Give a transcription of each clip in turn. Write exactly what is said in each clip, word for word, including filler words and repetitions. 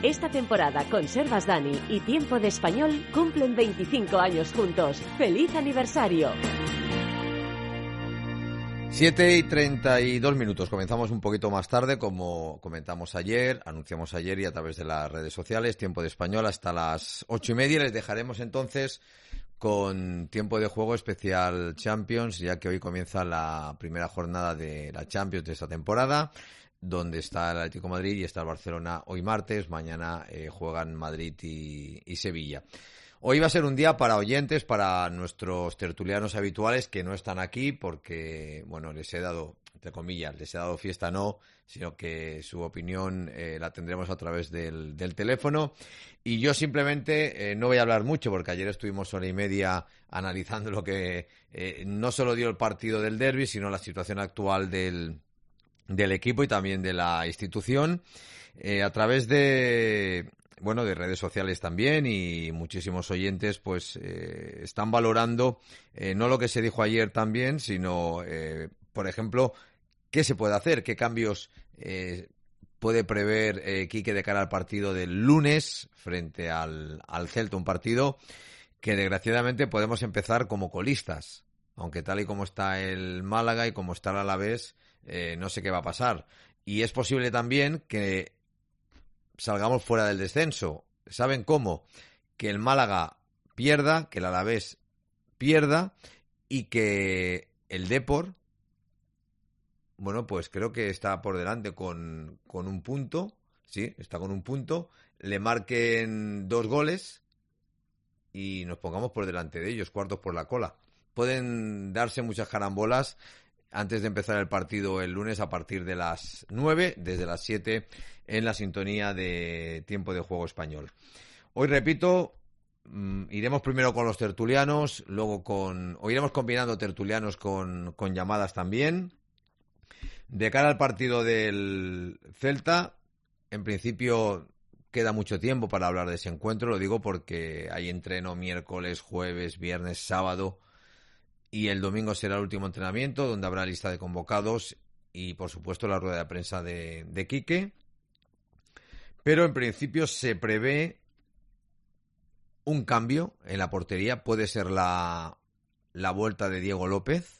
Esta temporada Conservas Dani y Tiempo de Español cumplen veinticinco años juntos. ¡Feliz aniversario! siete y treinta y dos minutos. Comenzamos un poquito más tarde, como comentamos ayer, anunciamos ayer y a través de las redes sociales. Tiempo de Español hasta las ocho y media. Les dejaremos entonces con tiempo de juego especial Champions, ya que hoy comienza la primera jornada de la Champions de esta temporada, donde está el Atlético de Madrid y está el Barcelona hoy martes. Mañana eh, juegan Madrid y, y Sevilla. Hoy va a ser un día para oyentes, para nuestros tertulianos habituales que no están aquí porque, bueno, les he dado, entre comillas, les he dado fiesta no, sino que su opinión eh, la tendremos a través del, del teléfono. Y yo simplemente eh, no voy a hablar mucho porque ayer estuvimos hora y media analizando lo que eh, no solo dio el partido del derbi, sino la situación actual del, del equipo y también de la institución. Eh, a través de... bueno, de redes sociales también, y muchísimos oyentes pues eh, están valorando eh, no lo que se dijo ayer también, sino, eh, por ejemplo, qué se puede hacer, qué cambios eh, puede prever eh, Quique de cara al partido del lunes frente al, al Celta, un partido que desgraciadamente podemos empezar como colistas, aunque tal y como está el Málaga y como está el Alavés, eh, no sé qué va a pasar. Y es posible también que salgamos fuera del descenso. ¿Saben cómo? Que el Málaga pierda, que el Alavés pierda y que el Depor, bueno, pues creo que está por delante con, con un punto, sí, está con un punto, le marquen dos goles y nos pongamos por delante de ellos, cuartos por la cola. Pueden darse muchas carambolas antes de empezar el partido el lunes a partir de las nueve, desde las siete en la sintonía de Tiempo de Juego Español. Hoy, repito, mmm, iremos primero con los tertulianos, luego con... o iremos combinando tertulianos con, con llamadas también. De cara al partido del Celta, en principio queda mucho tiempo para hablar de ese encuentro, lo digo porque hay entreno miércoles, jueves, viernes, sábado, y el domingo será el último entrenamiento, donde habrá lista de convocados y, por supuesto, la rueda de prensa de, de Quique. Pero, en principio, se prevé un cambio en la portería. Puede ser la, la vuelta de Diego López.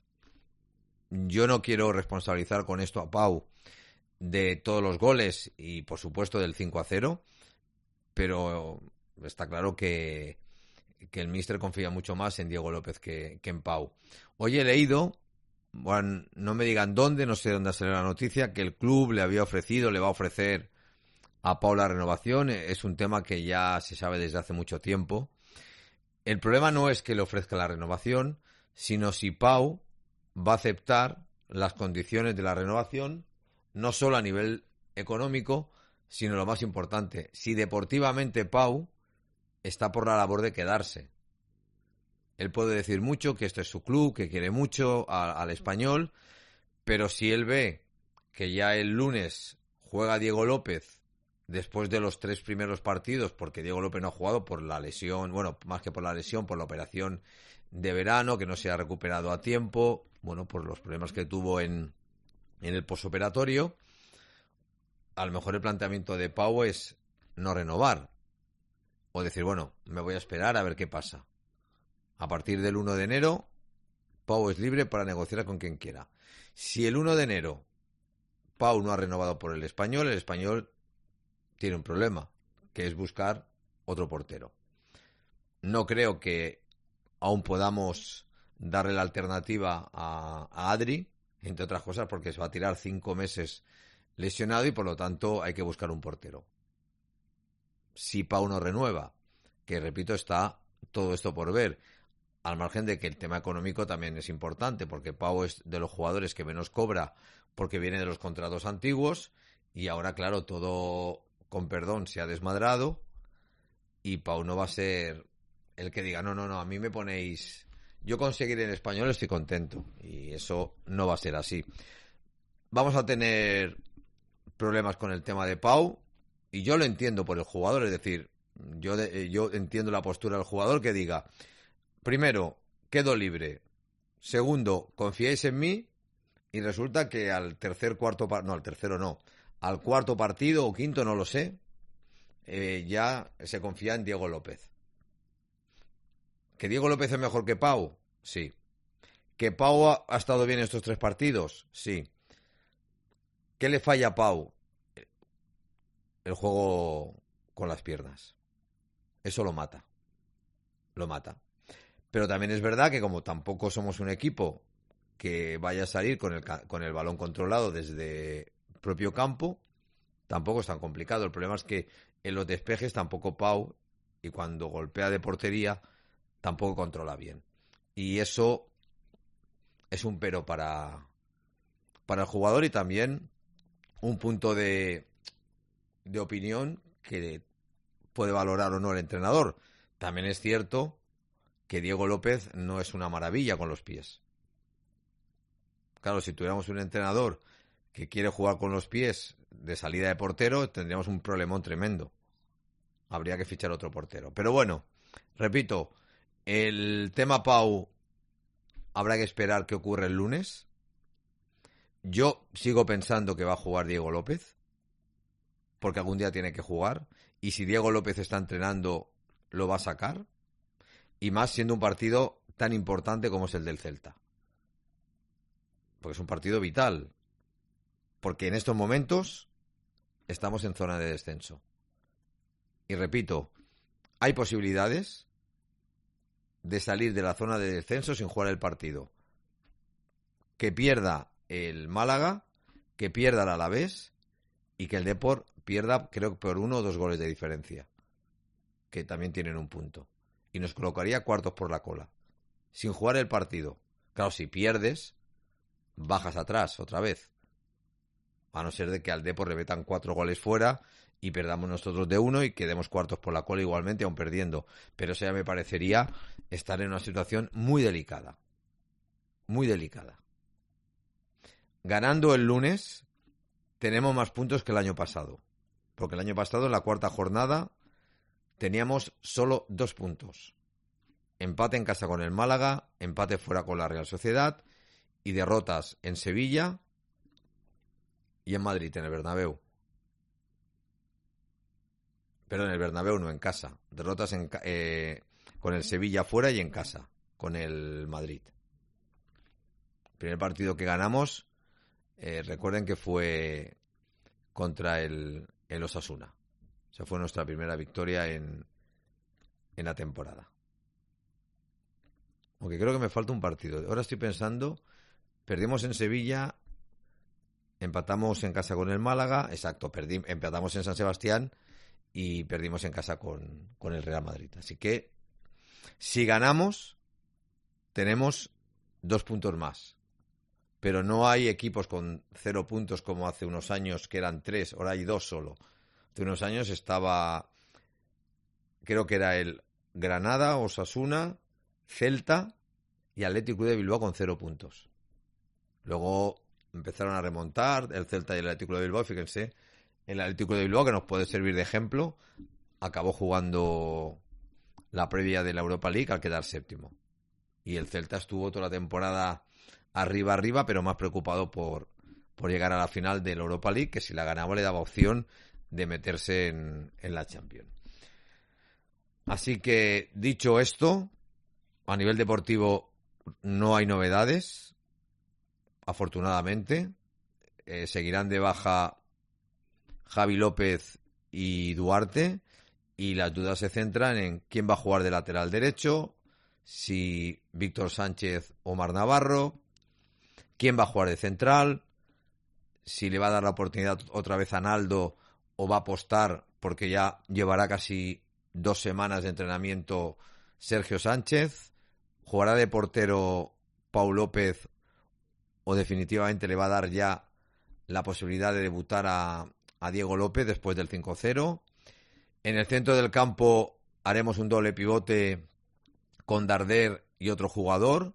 Yo no quiero responsabilizar con esto a Pau de todos los goles y, por supuesto, del cinco a cero. Pero está claro que... que el míster confía mucho más en Diego López que, que en Pau. Hoy he leído, bueno, no me digan dónde, no sé dónde ha salido la noticia, que el club le había ofrecido, le va a ofrecer a Pau la renovación. Es un tema que ya se sabe desde hace mucho tiempo. El problema no es que le ofrezca la renovación, sino si Pau va a aceptar las condiciones de la renovación, no solo a nivel económico, sino lo más importante, si deportivamente Pau está por la labor de quedarse. Él puede decir mucho, que este es su club, que quiere mucho a, al Español, pero si él ve que ya el lunes juega Diego López después de los tres primeros partidos, porque Diego López no ha jugado por la lesión, bueno, más que por la lesión, por la operación de verano, que no se ha recuperado a tiempo, bueno, por los problemas que tuvo en, en el posoperatorio, a lo mejor el planteamiento de Pau es no renovar. O decir, bueno, me voy a esperar a ver qué pasa. A partir del uno de enero, Pau es libre para negociar con quien quiera. Si el uno de enero Pau no ha renovado por el Español, el Español tiene un problema, que es buscar otro portero. No creo que aún podamos darle la alternativa a, a Adri, entre otras cosas porque se va a tirar cinco meses lesionado y por lo tanto hay que buscar un portero. Si Pau no renueva, que repito, está todo esto por ver, al margen de que el tema económico también es importante, porque Pau es de los jugadores que menos cobra porque viene de los contratos antiguos y ahora, claro, todo, con perdón, se ha desmadrado y Pau no va a ser el que diga, no, no, no, a mí me ponéis, yo conseguir en Español estoy contento, y eso no va a ser así. Vamos a tener problemas con el tema de Pau. Y yo lo entiendo por el jugador, es decir, yo, de, yo entiendo la postura del jugador que diga, primero, quedo libre, segundo, confiáis en mí, y resulta que al tercer, cuarto, no, al tercero no, al cuarto partido o quinto, no lo sé, eh, ya se confía en Diego López. ¿Que Diego López es mejor que Pau? Sí. ¿Que Pau ha, ha estado bien en estos tres partidos? Sí. ¿Qué le falla a Pau? El juego con las piernas. Eso lo mata. Lo mata. Pero también es verdad que como tampoco somos un equipo que vaya a salir con el, con el balón controlado desde propio campo, tampoco es tan complicado. El problema es que en los despejes tampoco Pau, y cuando golpea de portería, tampoco controla bien. Y eso es un pero para, para el jugador y también un punto de, de opinión que puede valorar o no el entrenador. También es cierto que Diego López no es una maravilla con los pies. Claro, si tuviéramos un entrenador que quiere jugar con los pies de salida de portero, tendríamos un problemón tremendo. Habría que fichar otro portero. Pero bueno, repito, el tema Pau habrá que esperar qué ocurre el lunes. Yo sigo pensando que va a jugar Diego López, porque algún día tiene que jugar. Y si Diego López está entrenando, lo va a sacar. Y más siendo un partido tan importante como es el del Celta. Porque es un partido vital. Porque en estos momentos estamos en zona de descenso. Y repito, hay posibilidades de salir de la zona de descenso sin jugar el partido. Que pierda el Málaga, que pierda el Alavés y que el Depor pierda, creo que por uno o dos goles de diferencia. Que también tienen un punto. Y nos colocaría cuartos por la cola. Sin jugar el partido. Claro, si pierdes, bajas atrás otra vez. A no ser de que al Depor le metan cuatro goles fuera y perdamos nosotros de uno y quedemos cuartos por la cola igualmente, aún perdiendo. Pero eso ya me parecería estar en una situación muy delicada. Muy delicada. Ganando el lunes, tenemos más puntos que el año pasado. Porque el año pasado, en la cuarta jornada, teníamos solo dos puntos. Empate en casa con el Málaga, empate fuera con la Real Sociedad y derrotas en Sevilla y en Madrid, en el Bernabéu. Pero en el Bernabéu, no en casa. Derrotas en, eh, con el Sevilla fuera y en casa, con el Madrid. El primer partido que ganamos, eh, recuerden que fue contra el, el Osasuna. Esa fue nuestra primera victoria en, en la temporada. Aunque creo que me falta un partido. Ahora estoy pensando, perdimos en Sevilla, empatamos en casa con el Málaga, exacto, perdí, empatamos en San Sebastián y perdimos en casa con, con el Real Madrid. Así que, si ganamos, tenemos dos puntos más. Pero no hay equipos con cero puntos como hace unos años, que eran tres, ahora hay dos solo. Hace unos años estaba, creo que era el Granada, Osasuna, Celta y Athletic Club de Bilbao con cero puntos. Luego empezaron a remontar el Celta y el Athletic Club de Bilbao. Fíjense, el Athletic Club de Bilbao, que nos puede servir de ejemplo, acabó jugando la previa de la Europa League al quedar séptimo. Y el Celta estuvo toda la temporada arriba, arriba, pero más preocupado por, por llegar a la final de la Europa League, que si la ganaba le daba opción de meterse en, en la Champions. Así que, dicho esto, a nivel deportivo no hay novedades, afortunadamente. Eh, seguirán de baja Javi López y Duarte, y las dudas se centran en quién va a jugar de lateral derecho, si Víctor Sánchez o Omar Navarro, quién va a jugar de central, si le va a dar la oportunidad otra vez a Naldo o va a apostar, porque ya llevará casi dos semanas de entrenamiento Sergio Sánchez, jugará de portero Pau López o definitivamente le va a dar ya la posibilidad de debutar a, a Diego López después del cinco cero. En el centro del campo haremos un doble pivote con Darder y otro jugador,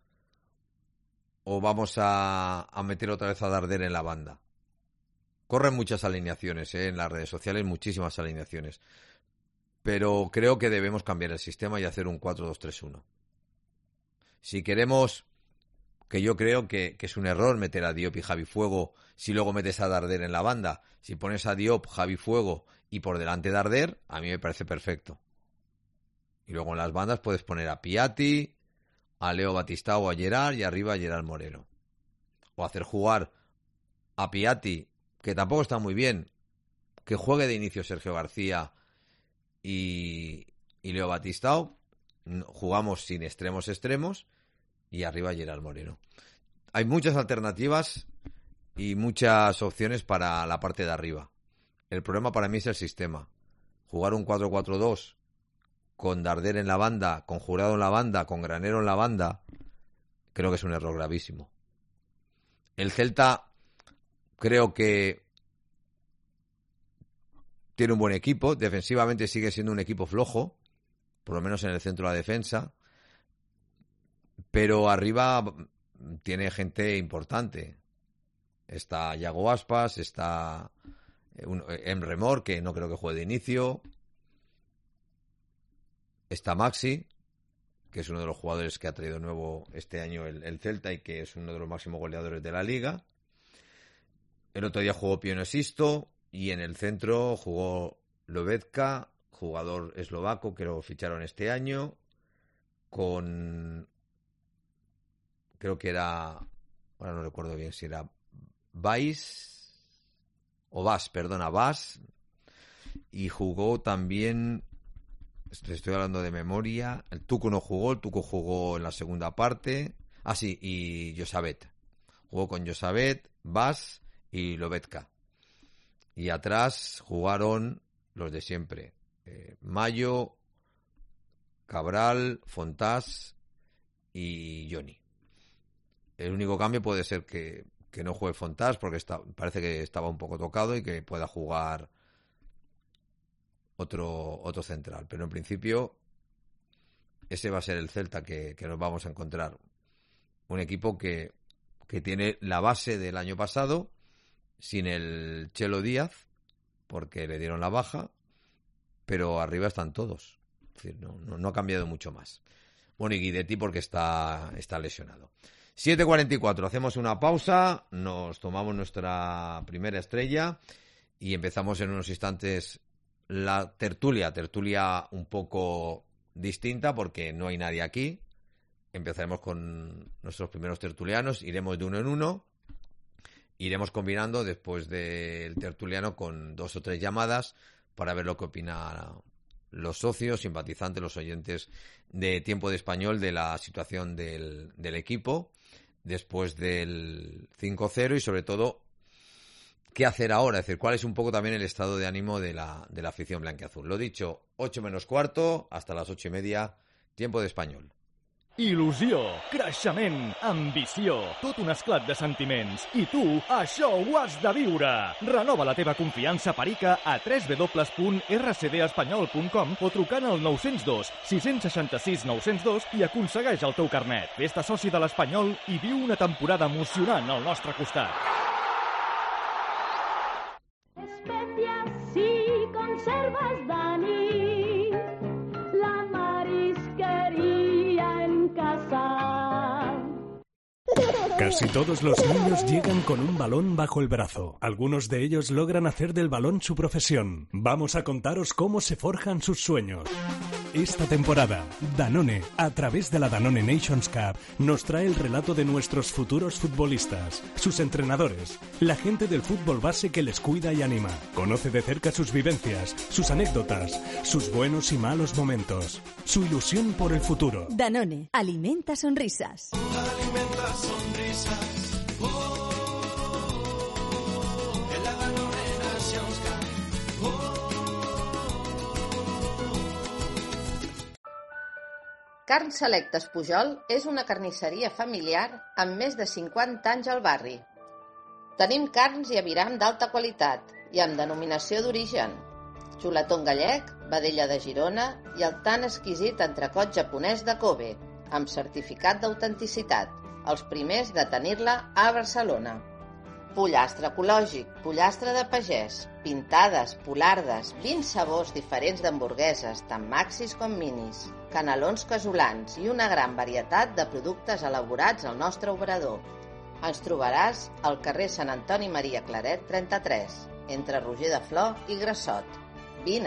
o vamos a, a meter otra vez a Darder en la banda. Corren muchas alineaciones, ¿eh? En las redes sociales, muchísimas alineaciones. Pero creo que debemos cambiar el sistema y hacer un cuatro dos tres uno. Si queremos, que yo creo que, que es un error meter a Diop y Javi Fuego si luego metes a Darder en la banda. Si pones a Diop, Javi Fuego y por delante Darder, a mí me parece perfecto. Y luego en las bandas puedes poner a Piatti, a Leo Batistao o a Gerard, y arriba a Gerard Moreno. O hacer jugar a Piatti, que tampoco está muy bien, que juegue de inicio Sergio García y, y Leo Batistao. Jugamos sin extremos extremos y arriba Gerard Moreno. Hay muchas alternativas y muchas opciones para la parte de arriba. El problema para mí es el sistema. Jugar un cuatro cuatro dos con Darder en la banda, con Jurado en la banda, con Granero en la banda, creo que es un error gravísimo. El Celta creo que tiene un buen equipo, defensivamente sigue siendo un equipo flojo, por lo menos en el centro de la defensa, pero arriba tiene gente importante. Está Yago Aspas, está Emre Mor, que no creo que juegue de inicio. Está Maxi, que es uno de los jugadores que ha traído nuevo este año el, el Celta y que es uno de los máximos goleadores de la liga. El otro día jugó Pione Sisto y en el centro jugó Lobetka, jugador eslovaco que lo ficharon este año, con... creo que era... ahora no recuerdo bien si era Vais o Vas, perdona, Vas, y jugó también... estoy hablando de memoria. El Tuco no jugó, el Tuco jugó en la segunda parte. Ah, sí, y Josabet. Jugó con Josabet, Vas y Lobetka. Y atrás jugaron los de siempre. Eh, Mayo, Cabral, Fontás y Johnny. El único cambio puede ser que, que no juegue Fontás porque está, parece que estaba un poco tocado y que pueda jugar Otro, otro central, pero en principio ese va a ser el Celta que, que nos vamos a encontrar. Un equipo que, que tiene la base del año pasado, sin el Chelo Díaz, porque le dieron la baja, pero arriba están todos. Es decir, no, no, no ha cambiado mucho más. Bueno, y Guidetti porque está, está lesionado. siete cuarenta y cuatro, hacemos una pausa, nos tomamos nuestra primera estrella y empezamos en unos instantes la tertulia, tertulia un poco distinta porque no hay nadie aquí. Empezaremos con nuestros primeros tertulianos, iremos de uno en uno, iremos combinando después del tertuliano con dos o tres llamadas para ver lo que opinan los socios, simpatizantes, los oyentes de Tiempo de Español de la situación del, del equipo después del cinco cero y sobre todo qué hacer ahora, es decir, cuál es un poco también el estado de ánimo de la, de la afición blanquiazul. Lo dicho, ocho menos cuarto, hasta las ocho y media, Tiempo de Español. Il·lusió, creixement, ambició, tot un esclat de sentiments. I tu, això ho has de viure! Renova la teva confiança perica a w w w punt r c d espanyol punt com o trucant al nou zero dos, sis sis sis, nou zero dos i aconsegueix el teu carnet. Fes-te soci de l'Espanyol i viu una temporada emocionant al nostre costat. Especias y conservas, Dani, la marisquería en casa. Casi todos los niños llegan con un balón bajo el brazo. Algunos de ellos logran hacer del balón su profesión. Vamos a contaros cómo se forjan sus sueños. Esta temporada, Danone, a través de la Danone Nations Cup, nos trae el relato de nuestros futuros futbolistas, sus entrenadores, la gente del fútbol base que les cuida y anima. Conoce de cerca sus vivencias, sus anécdotas, sus buenos y malos momentos, su ilusión por el futuro. Danone, alimenta sonrisas. Alimenta sonrisas. Oh, en la Danone Nations Cup. Oh. Carns Selectes Pujol és una carnisseria familiar amb més de cinquanta anys al barri. Tenim carns i aviram d'alta qualitat i amb denominació d'origen. Xuletón gallec, vedella de Girona i el tan exquisit entrecot japonès de Kobe, amb certificat d'autenticitat, els primers de tenir-la a Barcelona. Pollastre ecològic, pollastre de pagès, pintades, polardes, vint sabors diferents d'hamburgueses, tant maxis com minis, canelons casolans i una gran varietat de productes elaborats al nostre obrador. Ens trobaràs al carrer Sant Antoni Maria Claret trenta-tres, entre Roger de Flor i Grassot. Vine.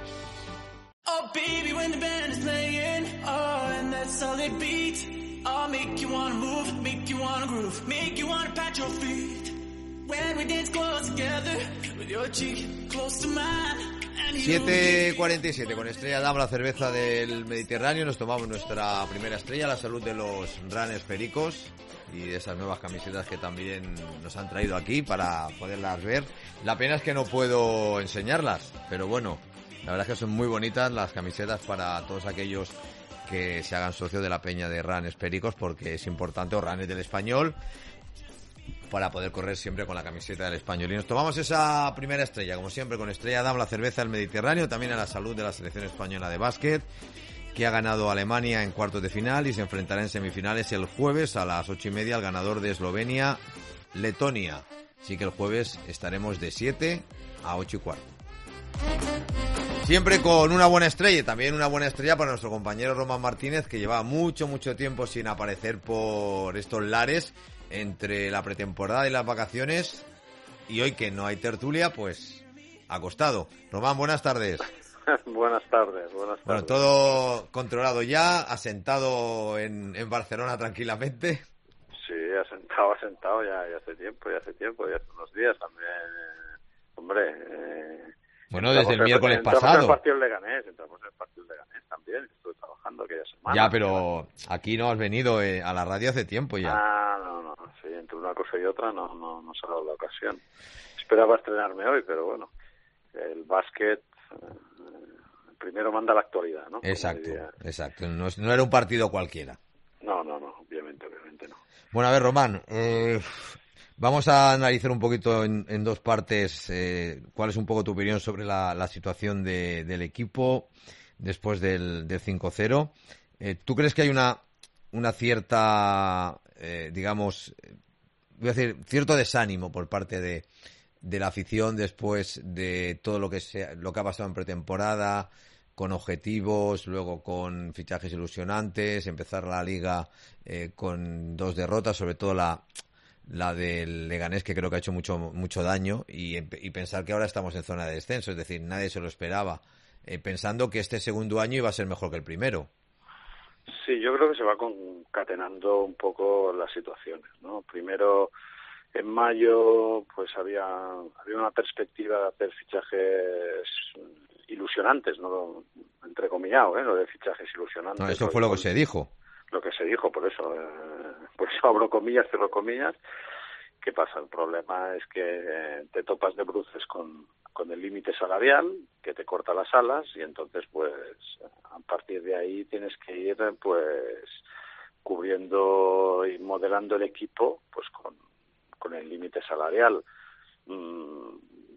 Oh, baby, when the band is playing, oh, and that solid beat, oh, make you wanna move, make you wanna groove, make you wanna pat your feet. When we dance close together, with your cheek close to mine. siete cuarenta y siete, con Estrella Damm, la cerveza del Mediterráneo. Nos tomamos nuestra primera estrella, la salud de los Runners Pericos y de esas nuevas camisetas que también nos han traído aquí para poderlas ver. La pena es que no puedo enseñarlas, pero bueno, la verdad es que son muy bonitas las camisetas para todos aquellos que se hagan socios de la peña de Runners Pericos, porque es importante, o Runners del Español, para poder correr siempre con la camiseta del Español. Y nos tomamos esa primera estrella, como siempre, con Estrella Damm, la cerveza del Mediterráneo, también a la salud de la selección española de básquet, que ha ganado a Alemania en cuartos de final y se enfrentará en semifinales el jueves a las ocho y media al ganador de Eslovenia, Letonia. Así que el jueves estaremos de siete a ocho y cuarto. Siempre con una buena estrella, y también una buena estrella para nuestro compañero Román Martínez, que lleva mucho, mucho tiempo sin aparecer por estos lares entre la pretemporada y las vacaciones, y hoy que no hay tertulia, pues acostado. Román, buenas tardes. Buenas tardes, buenas tardes. Bueno, todo controlado ya, asentado en, en Barcelona tranquilamente. Sí, asentado, asentado ya, ya hace tiempo, ya hace tiempo, ya hace unos días también. Eh, hombre, eh, bueno, desde el miércoles entramos pasado. En el partido de Leganés, entramos en el partido de Leganés también, estuve trabajando aquella semana. Ya, pero aquí no has venido eh, a la radio hace tiempo ya. Ah, no, no, sí, entre una cosa y otra no, no, no se ha dado la ocasión. Esperaba estrenarme hoy, pero bueno, el básquet eh, primero manda la actualidad, ¿no? Exacto, exacto. No, es, no era un partido cualquiera. No, no, no, obviamente, obviamente no. Bueno, a ver, Román, eh, vamos a analizar un poquito en, en dos partes eh, cuál es un poco tu opinión sobre la, la situación de, del equipo después del, del cinco cero. Eh, ¿Tú crees que hay una, una cierta, eh, digamos, voy a decir, cierto desánimo por parte de, de la afición después de todo lo que, se, lo que ha pasado en pretemporada, con objetivos, luego con fichajes ilusionantes, empezar la liga eh, con dos derrotas, sobre todo la, la del Leganés, que creo que ha hecho mucho mucho daño, y, y pensar que ahora estamos en zona de descenso, es decir, nadie se lo esperaba, eh, pensando que este segundo año iba a ser mejor que el primero. Sí, yo creo que se va concatenando un poco las situaciones, ¿no? Primero, en mayo, pues había, había una perspectiva de hacer fichajes ilusionantes, no entrecomillado, ¿eh? Lo de fichajes ilusionantes. No, eso fue lo que se dijo. Lo que se dijo, por eso, eh, por eso abro comillas, cierro comillas. ¿Qué pasa? El problema es que eh, te topas de bruces con, con el límite salarial, que te corta las alas, y entonces, pues, a partir de ahí tienes que ir, pues, cubriendo y modelando el equipo, pues, con, con el límite salarial. Mm,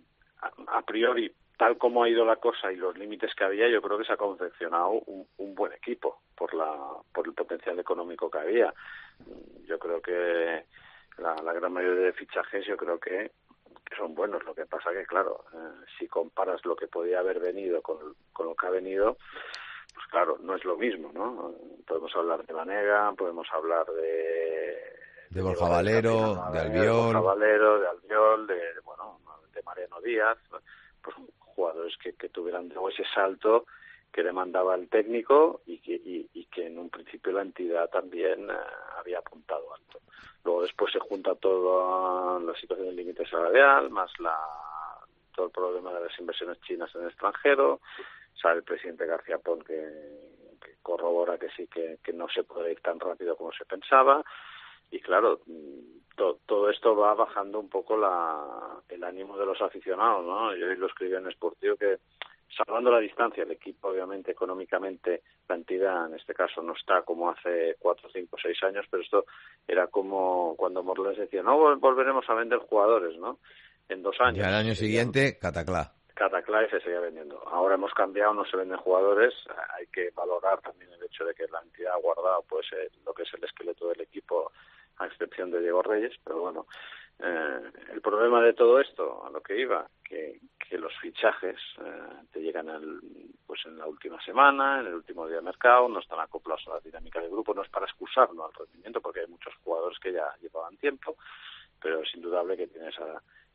a, a priori, tal como ha ido la cosa y los límites que había, yo creo que se ha confeccionado un, un buen equipo por la por el potencial económico que había. Yo creo que la, la gran mayoría de fichajes, yo creo que, que son buenos. Lo que pasa que, claro, eh, si comparas lo que podía haber venido con, con lo que ha venido, pues claro, no es lo mismo, ¿no? Podemos hablar de Banega, podemos hablar de... De Borja Valero, de Albiol. De Borja Valero, de Albiol, de, bueno, de Mariano Díaz, pues jugadores que, que tuvieran ese salto que demandaba el técnico y que, y, y que en un principio la entidad también eh, había apuntado alto. Luego después se junta toda la situación del límite salarial, más la todo el problema de las inversiones chinas en el extranjero, sale el presidente García Pons que, que corrobora que sí, que, que no se puede ir tan rápido como se pensaba. Y claro, to, todo esto va bajando un poco la, el ánimo de los aficionados, ¿no? Yo hoy lo escribí en Sportivo que, salvando la distancia, el equipo, obviamente, económicamente, la entidad, en este caso, no está como hace cuatro, cinco, seis años, pero esto era como cuando Morles decía, no, volveremos a vender jugadores, ¿no? En dos años. Y al año siguiente, Cataclá. Cataclá y se seguía vendiendo. Ahora hemos cambiado, no se venden jugadores, hay que valorar también el hecho de que la entidad ha guardado pues eh, lo que es el esqueleto del equipo, a excepción de Diego Reyes, pero bueno, eh, el problema de todo esto, a lo que iba, que, que los fichajes eh, te llegan al, pues en la última semana, en el último día de mercado, no están acoplados a la dinámica del grupo, no es para excusarlo al rendimiento, porque hay muchos jugadores que ya llevaban tiempo, pero es indudable que tienes a,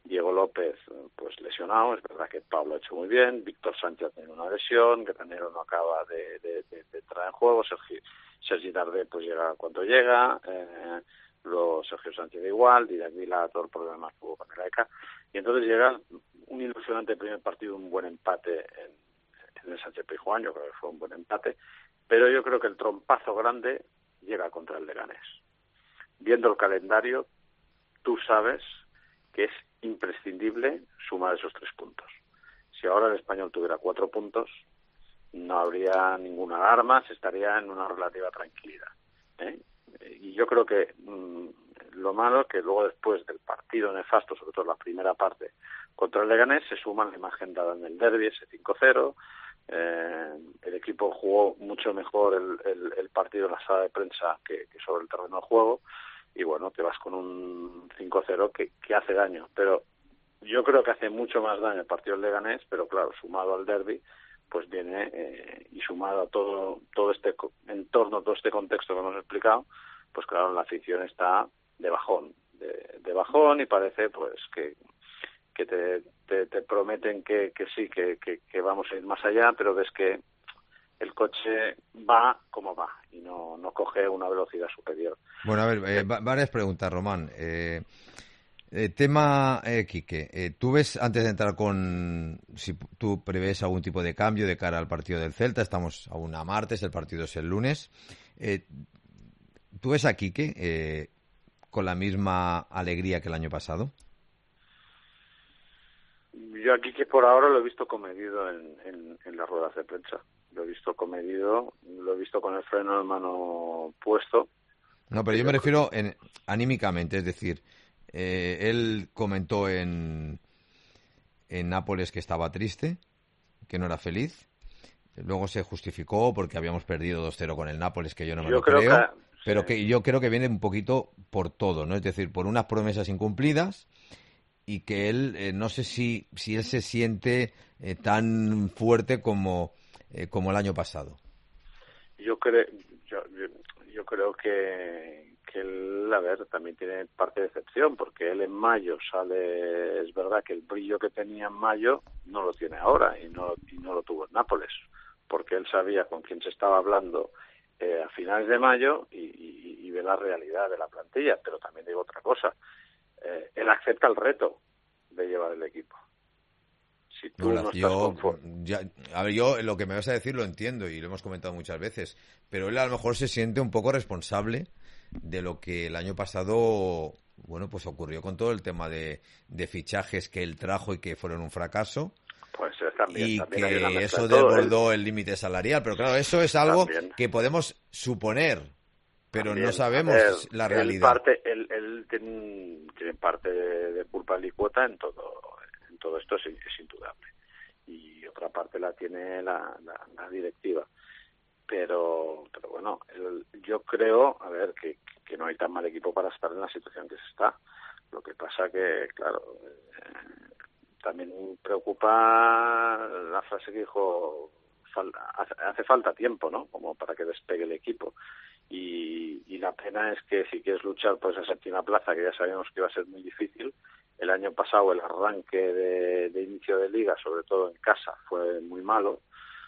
Diego López, pues lesionado, es verdad que Pablo ha hecho muy bien, Víctor Sánchez tiene una lesión, Granero no acaba de, de, de, de entrar en juego, Sergi, Sergi Darder pues llega cuando llega, eh, luego Sergio Sánchez igual, Didac Vila, todo el problema tuvo con el A E C A, y entonces llega un ilusionante primer partido, un buen empate en, en el Sánchez Pizjuán, yo creo que fue un buen empate, pero yo creo que el trompazo grande llega contra el Leganés. Viendo el calendario, tú sabes que es imprescindible sumar esos tres puntos. Si ahora el Español tuviera cuatro puntos, no habría ninguna alarma, se estaría en una relativa tranquilidad, ¿eh? Y yo creo que mmm, lo malo es que luego después del partido nefasto, sobre todo la primera parte contra el Leganés, se suma la imagen dada en el derbi, ese cinco cero, eh, el equipo jugó mucho mejor el, el, el partido en la sala de prensa que, que sobre el terreno de juego, y bueno, te vas con un cinco cero que, que hace daño, pero yo creo que hace mucho más daño el partido del Leganés, pero claro, sumado al derbi, pues viene, eh, y sumado a todo todo este entorno, todo este contexto que hemos explicado, pues claro, la afición está de bajón, de, de bajón, y parece pues que que te, te, te prometen que, que sí, que, que, que vamos a ir más allá, pero ves que el coche va como va y no, no coge una velocidad superior. Bueno, a ver, eh, varias preguntas, Román. Eh, eh, tema, eh, Quique, eh, ¿tú ves, antes de entrar con, si tú prevés algún tipo de cambio de cara al partido del Celta? Estamos aún a martes, el partido es el lunes. Eh, ¿Tú ves a Quique eh, con la misma alegría que el año pasado? Yo aquí que por ahora lo he visto comedido en, en, en las ruedas de prensa. Lo he visto comedido, lo he visto con el freno de mano puesto. No, pero yo me refiero en, anímicamente, es decir, eh, él comentó en, en Nápoles que estaba triste, que no era feliz. Luego se justificó porque habíamos perdido dos cero con el Nápoles, que yo no me yo lo creo, creo que, pero sí. que yo creo que viene un poquito por todo, ¿no? Es decir, por unas promesas incumplidas, y que él, eh, no sé si, si él se siente eh, tan fuerte como, eh, como el año pasado. Yo creo, yo, yo, yo creo que, que él, a ver, también tiene parte de decepción, porque él en mayo sale, es verdad que el brillo que tenía en mayo no lo tiene ahora, y no, y no lo tuvo en Nápoles, porque él sabía con quién se estaba hablando eh, a finales de mayo y, y, y ve la realidad de la plantilla, pero también digo otra cosa. Eh, él acepta el reto de llevar el equipo. Si tú no, no estás yo, conforme... ya, a ver, yo lo que me vas a decir lo entiendo y lo hemos comentado muchas veces, pero él a lo mejor se siente un poco responsable de lo que el año pasado, bueno, pues ocurrió con todo el tema de, de fichajes que él trajo y que fueron un fracaso. Pues también, y también que eso desbordó el límite salarial, pero claro, eso es algo también. que podemos suponer, pero también, no sabemos ver, la realidad. Él, parte, él, él tiene, tiene parte de, de culpa alícuota en todo, en todo esto, es, es indudable. Y otra parte la tiene la, la, la directiva. Pero, pero bueno, él, yo creo, a ver, que, que no hay tan mal equipo para estar en la situación que se está. Lo que pasa que, claro, eh, también preocupa la frase que dijo, hace falta tiempo, ¿no? Como para que despegue el equipo. Y, y la pena es que si quieres luchar por esa séptima plaza, que ya sabíamos que iba a ser muy difícil, el año pasado el arranque de, de inicio de liga, sobre todo en casa, fue muy malo.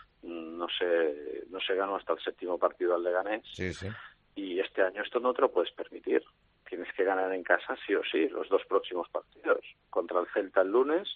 No se, no se ganó hasta el séptimo partido al Leganés. Sí, sí. Y este año esto no te lo puedes permitir. Tienes que ganar en casa sí o sí los dos próximos partidos, contra el Celta el lunes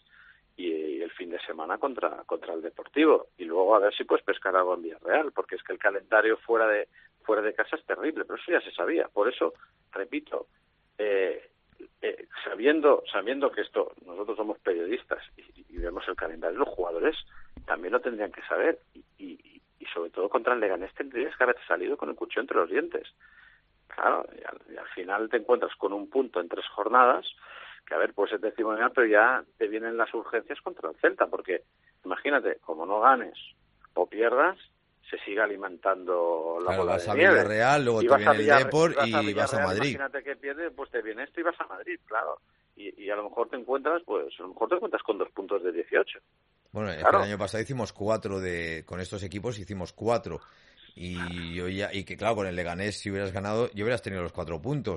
y el fin de semana contra contra el Deportivo, y luego a ver si puedes pescar algo en Villarreal, porque es que el calendario fuera de fuera de casa es terrible, pero eso ya se sabía. Por eso, repito, eh, eh, sabiendo sabiendo que esto, nosotros somos periodistas y, y vemos el calendario, los jugadores también lo tendrían que saber, y, y, y sobre todo contra el Leganés tendrías que haberte salido con el cuchillo entre los dientes. Claro, y al, y al final te encuentras con un punto en tres jornadas, que a ver, pues es testimonial, pero ya te vienen las urgencias contra el Celta, porque imagínate, como no ganes o pierdas, se sigue alimentando la claro, bola vas de a nieve. Villarreal, luego y te viene Villar, el Depor vas y vas a Madrid. Imagínate que pierdes, pues te viene esto y vas a Madrid, claro. Y, y a lo mejor te encuentras, pues a lo mejor te encuentras con dos puntos de dieciocho. Bueno, claro. El año pasado hicimos cuatro de, con estos equipos hicimos cuatro. Y yo ya, y que claro, con el Leganés si hubieras ganado, ya hubieras tenido los cuatro puntos.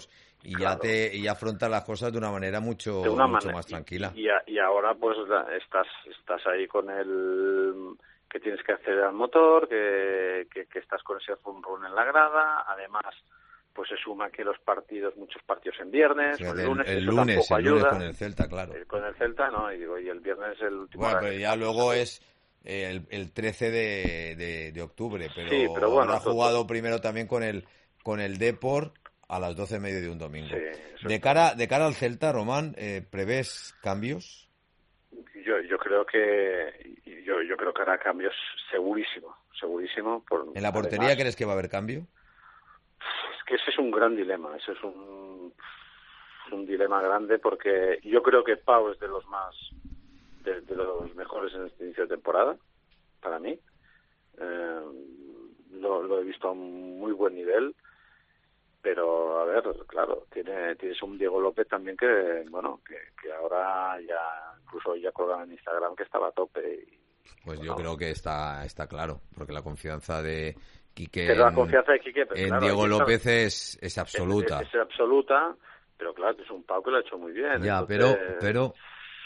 y claro. ya te y ya afrontas las cosas de una manera mucho, de una mucho manera, más tranquila. Y, y, y ahora pues estás estás ahí con el que tienes que acceder al motor, que, que, que estás con ese run run en la grada, además pues se suma que los partidos, muchos partidos en viernes, O sea, o el el, lunes, el eso lunes, tampoco el lunes ayuda. con el Celta, claro. Eh, con el Celta, no, y digo, y el viernes el último... Bueno, pero ya luego es eh, el, el trece de, de, de octubre, pero, sí, pero bueno, habrá todo, jugado todo. primero también con el con el Depor a las doce y media de un domingo. Sí, de cara de cara al Celta, Román, eh, ¿prevés cambios? Yo yo creo que yo yo creo que hará cambios segurísimo, segurísimo. Por, ¿En la portería además, crees que va a haber cambio? Es que ese es un gran dilema, ese es un, un dilema grande porque yo creo que Pau es de los más, de, de los mejores en este inicio de temporada, para mí. Eh, lo, lo he visto a un muy buen nivel, pero a ver, claro, tiene tienes un Diego López también que, bueno, que, que ahora ya, incluso ya colgan en Instagram que estaba a tope. Y, pues bueno, yo creo que está está claro, porque la confianza de Quique pero la en, confianza de Quique, en claro, Diego López está, es, es absoluta. Es, es, es absoluta, pero claro, es un Pau que lo ha hecho muy bien. Ya, entonces, pero pero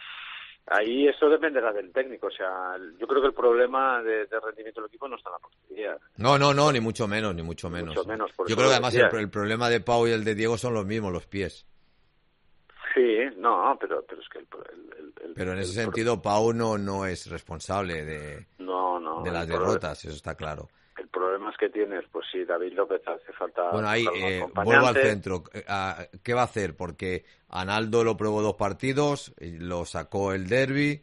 ahí eso dependerá del técnico, o sea, yo creo que el problema de, de rendimiento del equipo no está en la portería. No, no, no, ni mucho menos, ni mucho menos. Mucho menos por yo eso creo que además el, decía. el problema de Pau y el de Diego son los mismos, los pies. Sí, no, pero pero es que el, el, el pero en el, ese el, sentido Pau no no es responsable de no, no, de las derrotas, eso está claro. El problema es que tienes, pues sí, David López hace falta... Bueno, ahí eh, vuelvo al centro. ¿Qué va a hacer? Porque Analdo lo probó dos partidos, lo sacó el derbi,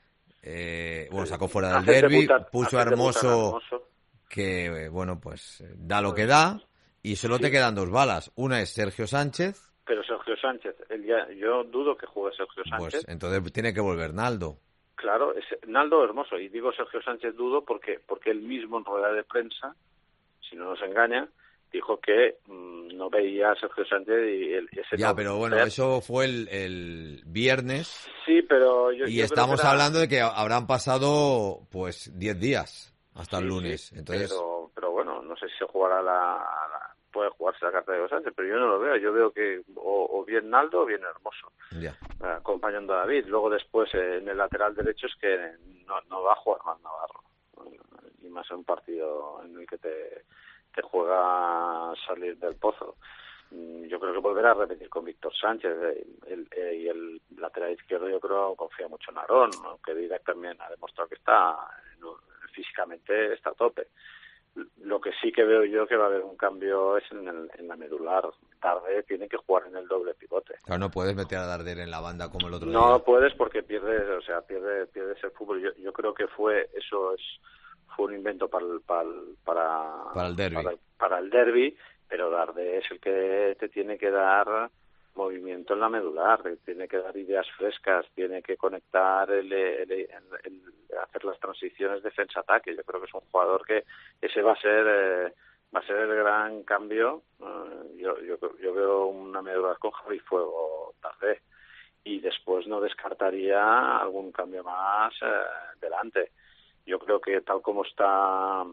eh, bueno, sacó fuera del derbi, puso a Hermoso, Hermoso, que, bueno, pues da lo que da, y solo sí. te quedan dos balas. Una es Sergio Sánchez. Pero Sergio Sánchez, él ya, yo dudo que juegue Sergio Sánchez. Pues entonces tiene que volver Naldo. Claro, es Naldo Hermoso, y digo Sergio Sánchez dudo porque porque él mismo en rueda de prensa, si no nos engaña, dijo que mmm, no veía a Sergio Sánchez y el, ese ya, no, pero bueno, ser. Eso fue el, el viernes. Sí, pero yo, y yo estamos creo que era... hablando de que habrán pasado pues diez días hasta sí, el lunes. Sí, entonces pero, pero bueno, no sé si se jugará la, la puede jugarse la carta de Sánchez, pero yo no lo veo. Yo veo que o, o bien Naldo o bien Hermoso, ya. acompañando a David. Luego después eh, en el lateral derecho es que no, no va a jugar más Navarro, y más en un partido en el que te, te juega salir del pozo. Yo creo que volverá a repetir con Víctor Sánchez, el, el, y el lateral izquierdo yo creo confía mucho en Aarón, aunque Didac también ha demostrado que está no, físicamente está a tope. Lo que sí que veo yo que va a haber un cambio es en, el, en la medular. Darder tiene que jugar en el doble pivote. Claro, no puedes meter a Darder en la banda como el otro no día. No puedes porque pierdes, o sea, pierde, pierdes el fútbol. Yo, yo creo que fue eso es fue un invento para el, para el, para, para el derbi. Para, para el derbi, pero Darder es el que te tiene que dar movimiento en la medular, tiene que dar ideas frescas, tiene que conectar, el, el, el, el hacer las transiciones defensa-ataque. Yo creo que es un jugador que ese va a ser eh, va a ser el gran cambio. Uh, yo, yo yo veo una medular con Javi Fuego tarde y después no descartaría algún cambio más eh, delante. Yo creo que tal como está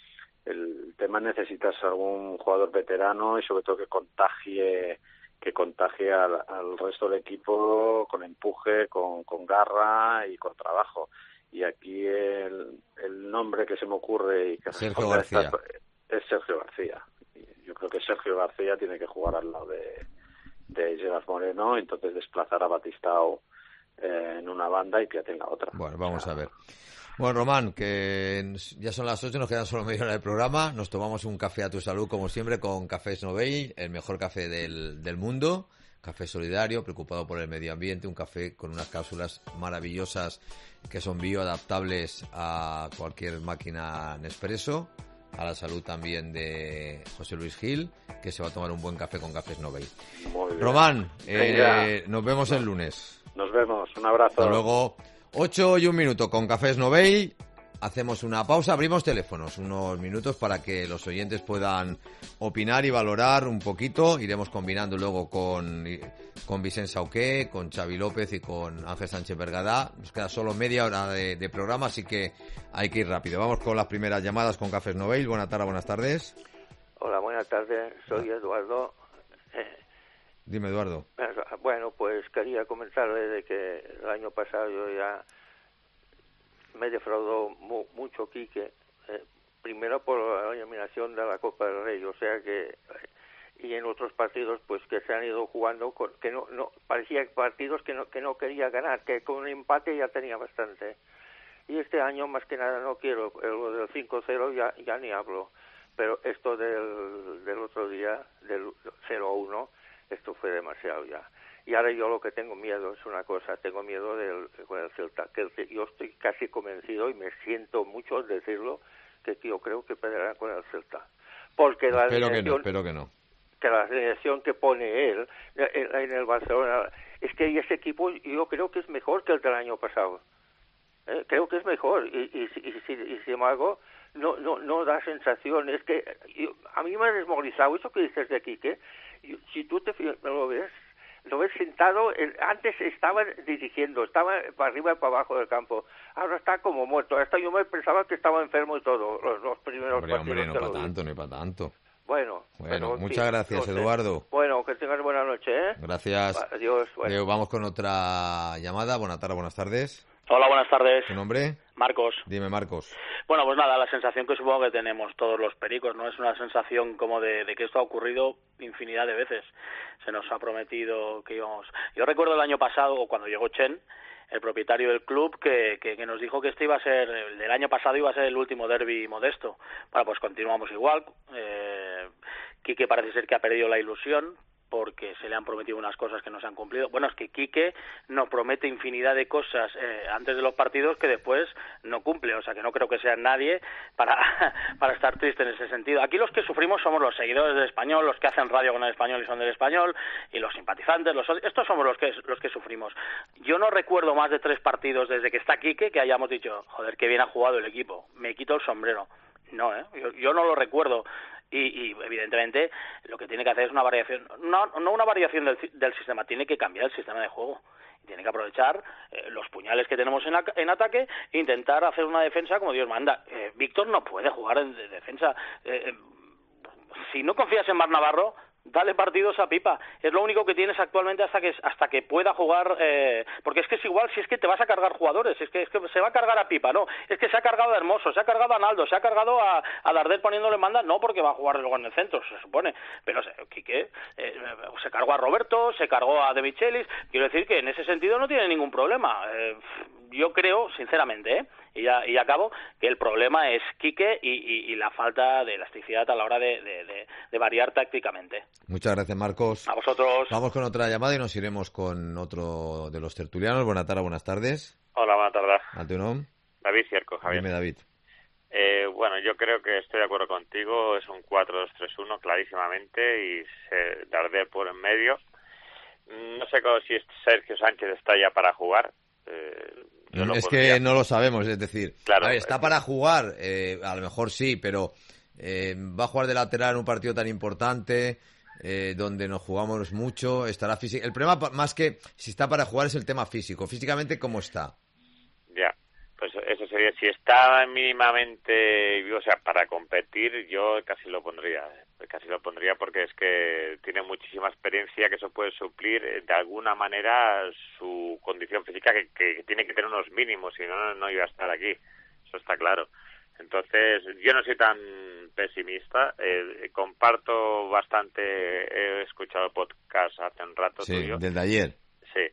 el tema necesitas algún jugador veterano y sobre todo que contagie que contagie al, al resto del equipo con empuje, con, con garra y con trabajo. Y aquí el, el nombre que se me ocurre y que Sergio García. Esta, es Sergio García. Yo creo que Sergio García tiene que jugar al lado de, de Gerard Moreno, entonces desplazar a Batistao eh, en una banda y que tenga otra. Bueno, vamos o sea, a ver. Bueno, Román, que ya son las ocho, nos quedan solo media hora de programa. Nos tomamos un café a tu salud, como siempre, con Cafés Novell, el mejor café del, del mundo. Café solidario, preocupado por el medio ambiente. Un café con unas cápsulas maravillosas que son bioadaptables a cualquier máquina Nespresso. A la salud también de José Luis Gil, que se va a tomar un buen café con Cafés Novell. Román, eh, nos vemos el lunes. Nos vemos, un abrazo. Hasta luego. ocho y un minuto con Cafés Novell. Hacemos una pausa, abrimos teléfonos unos minutos para que los oyentes puedan opinar y valorar un poquito. Iremos combinando luego con, con Vicent Sauqué, con Xavi López y con Ángel Sánchez Bergadá. Nos queda solo media hora de, de programa, así que hay que ir rápido. Vamos con las primeras llamadas con Cafés Novell. Buenas tardes, buenas tardes. Hola, buenas tardes. Soy Eduardo. Eh, Dime, Eduardo. Bueno, pues quería comentarle de que el año pasado yo ya me defraudó mu mucho Quique, eh, primero por la eliminación de la Copa del Rey, o sea que, y en otros partidos pues que se han ido jugando, con, que no, no parecía partidos que no, que no quería ganar, que con un empate ya tenía bastante. Y este año más que nada no quiero, lo del cinco cero ya, ya ni hablo, pero esto del, del otro día, del cero uno, esto fue demasiado ya. Y ahora yo lo que tengo miedo es una cosa, tengo miedo del, con el Celta, que el, yo estoy casi convencido y me siento mucho al decirlo, que yo creo que perderá con el Celta. Porque la espero que no, alineación, espero que no. que la alineación que pone él en, en el Barcelona, es que ese equipo yo creo que es mejor que el del año pasado. ¿Eh? Creo que es mejor y, y, y, y, y sin embargo no no no da sensación. Es que yo, a mí me ha desmovilizado eso que dices de Quique. Yo, si tú te lo ves lo ves sentado, el, antes estaba dirigiendo, estaba para arriba y para abajo del campo, ahora está como muerto. Hasta yo me pensaba que estaba enfermo y todo los, los primeros hombre, partidos. Hombre, no para tanto, no para tanto. Bueno, bueno pero, muchas sí, gracias, no sé. Eduardo. Bueno, que tengas buena noche, ¿eh? Gracias. Adiós. Bueno. Leo, vamos con otra llamada. Buenas tardes, buenas tardes. Hola, buenas tardes. ¿Tu nombre? Marcos. Dime, Marcos. Bueno, pues nada, la sensación que supongo que tenemos todos los pericos, ¿no? Es una sensación como de, de que esto ha ocurrido infinidad de veces. Se nos ha prometido que íbamos... Yo recuerdo el año pasado, cuando llegó Chen, el propietario del club, que, que, que nos dijo que este iba a ser, el del año pasado iba a ser el último derbi modesto. Bueno, pues continuamos igual. Eh, Quique parece ser que ha perdido la ilusión, porque se le han prometido unas cosas que no se han cumplido. Bueno, es que Quique nos promete infinidad de cosas eh, antes de los partidos que después no cumple, o sea que no creo que sea nadie para, para estar triste en ese sentido. Aquí los que sufrimos somos los seguidores del Español, los que hacen radio con el Español y son del Español, y los simpatizantes, los estos somos los que los que sufrimos. Yo no recuerdo más de tres partidos desde que está Quique que hayamos dicho, joder, qué bien ha jugado el equipo, me quito el sombrero. No, ¿eh? yo, yo no lo recuerdo. Y, y evidentemente lo que tiene que hacer es una variación, no, no una variación del, del sistema, tiene que cambiar el sistema de juego. Tiene que aprovechar eh, los puñales que tenemos en, en ataque e intentar hacer una defensa como Dios manda. Eh, Víctor no puede jugar en de defensa. Eh, si no confías en Marc Navarro, dale partidos a Pipa. Es lo único que tienes actualmente hasta que hasta que pueda jugar, eh, porque es que es igual si es que te vas a cargar jugadores, es que es que se va a cargar a Pipa, no, es que se ha cargado a Hermoso, se ha cargado a Naldo, se ha cargado a, a Darder poniéndole manda, no porque va a jugar luego en el centro, se supone, pero Quique eh, se cargó a Roberto, se cargó a De Michelis, quiero decir que en ese sentido no tiene ningún problema. Eh, yo creo, sinceramente, ¿eh? y ya y acabo, que el problema es Quique y, y, y la falta de elasticidad a la hora de, de, de, de variar tácticamente. Muchas gracias, Marcos. A vosotros. Vamos con otra llamada y nos iremos con otro de los tertulianos. Buenas tardes, buenas tardes. Hola, buenas tardes. ¿A tu nombre? David Cierco, Javier. Dime, David. Eh, bueno, yo creo que estoy de acuerdo contigo, es un cuatro dos tres uno clarísimamente y se Darder por en medio. No sé si Sergio Sánchez está ya para jugar. Eh, es que no lo sabemos, es decir, claro, a ver, está para jugar, eh, a lo mejor sí, pero eh, va a jugar de lateral en un partido tan importante, eh, donde nos jugamos mucho, estará físico. El problema, más que si está para jugar, es el tema físico. Físicamente, ¿cómo está? Ya, pues eso sería, si está mínimamente, o sea, para competir, yo casi lo pondría, casi lo pondría porque es que tiene muchísima experiencia que eso puede suplir de alguna manera su condición física que, que tiene que tener unos mínimos, si no, no iba a estar aquí, eso está claro. Entonces, yo no soy tan pesimista, eh, comparto bastante, he escuchado el podcast hace un rato sí, tuyo. Desde ayer. Sí,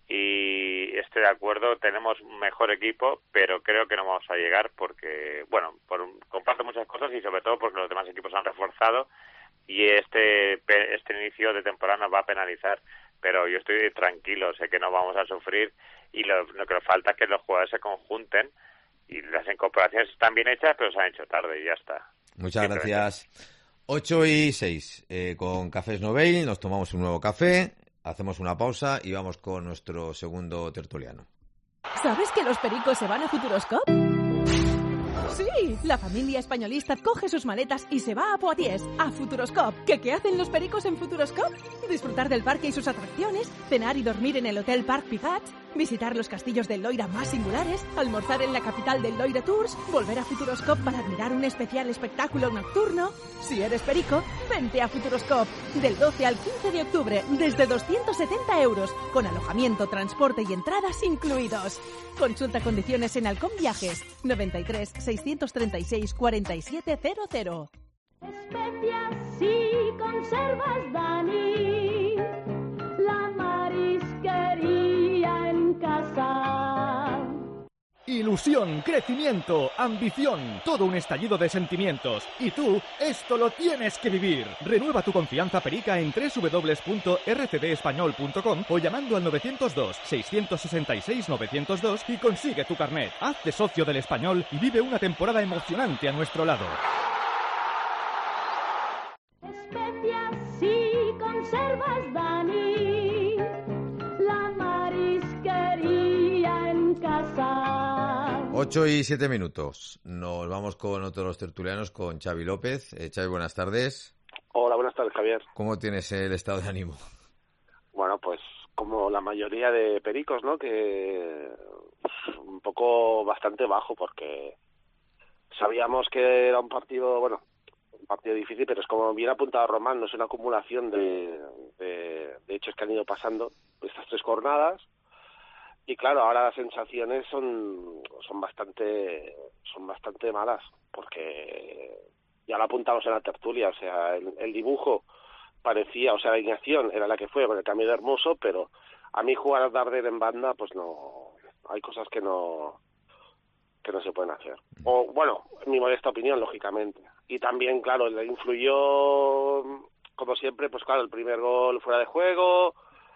y estoy de acuerdo, tenemos un mejor equipo, pero creo que no vamos a llegar porque, bueno, por, comparto muchas cosas y sobre todo porque los demás equipos han reforzado y este este inicio de temporada nos va a penalizar, pero yo estoy tranquilo, sé que no vamos a sufrir y lo, lo que nos falta es que los jugadores se conjunten y las incorporaciones están bien hechas, pero se han hecho tarde y ya está. Muchas gracias. ocho y seis, eh, con Cafés Novell, nos tomamos un nuevo café, hacemos una pausa y vamos con nuestro segundo tertuliano. ¿Sabes que los pericos se van a Futuroscope? Sí, la familia españolista coge sus maletas y se va a Poitiers, a Futuroscope. ¿Qué, qué hacen los pericos en Futuroscope? Disfrutar del parque y sus atracciones, cenar y dormir en el Hotel Parc Pigats, visitar los castillos del Loira más singulares, almorzar en la capital del Loira Tours, volver a Futuroscope para admirar un especial espectáculo nocturno. Si eres perico, vente a Futuroscope. Del doce al quince de octubre, desde doscientos setenta euros, con alojamiento, transporte y entradas incluidos. Consulta condiciones en Halcón Viajes, noventa y tres, seiscientos treinta y seis, cuarenta y siete cero cero. Especias y conservas, Dani, la marisquería en casa. Ilusión, crecimiento, ambición, todo un estallido de sentimientos. Y tú, esto lo tienes que vivir. Renueva tu confianza perica en doble u doble u doble u punto r c d español punto com o llamando al nueve cero dos, seis seis seis, nueve cero dos y consigue tu carnet. Hazte socio del Español y vive una temporada emocionante a nuestro lado. Especias y conservas, Dani, la marisquería en casa. Ocho y siete minutos. Nos vamos con otro de los tertulianos, con Xavi López. Eh, Xavi, buenas tardes. Hola, buenas tardes, Javier. ¿Cómo tienes el estado de ánimo? Bueno, pues como la mayoría de pericos, ¿no? Que un poco bastante bajo, porque sabíamos que era un partido, bueno, un partido difícil, pero es como bien apuntado Román, no es una acumulación de, de, de hechos que han ido pasando estas tres jornadas. Y claro, ahora las sensaciones son son bastante son bastante malas, porque ya lo apuntamos en la tertulia, o sea, el, el dibujo parecía, o sea, la alineación era la que fue con el cambio de Hermoso, pero a mí jugar a Darder en banda, pues no, hay cosas que no que no se pueden hacer. O, bueno, en mi modesta opinión, lógicamente. Y también, claro, le influyó, como siempre, pues claro, el primer gol fuera de juego,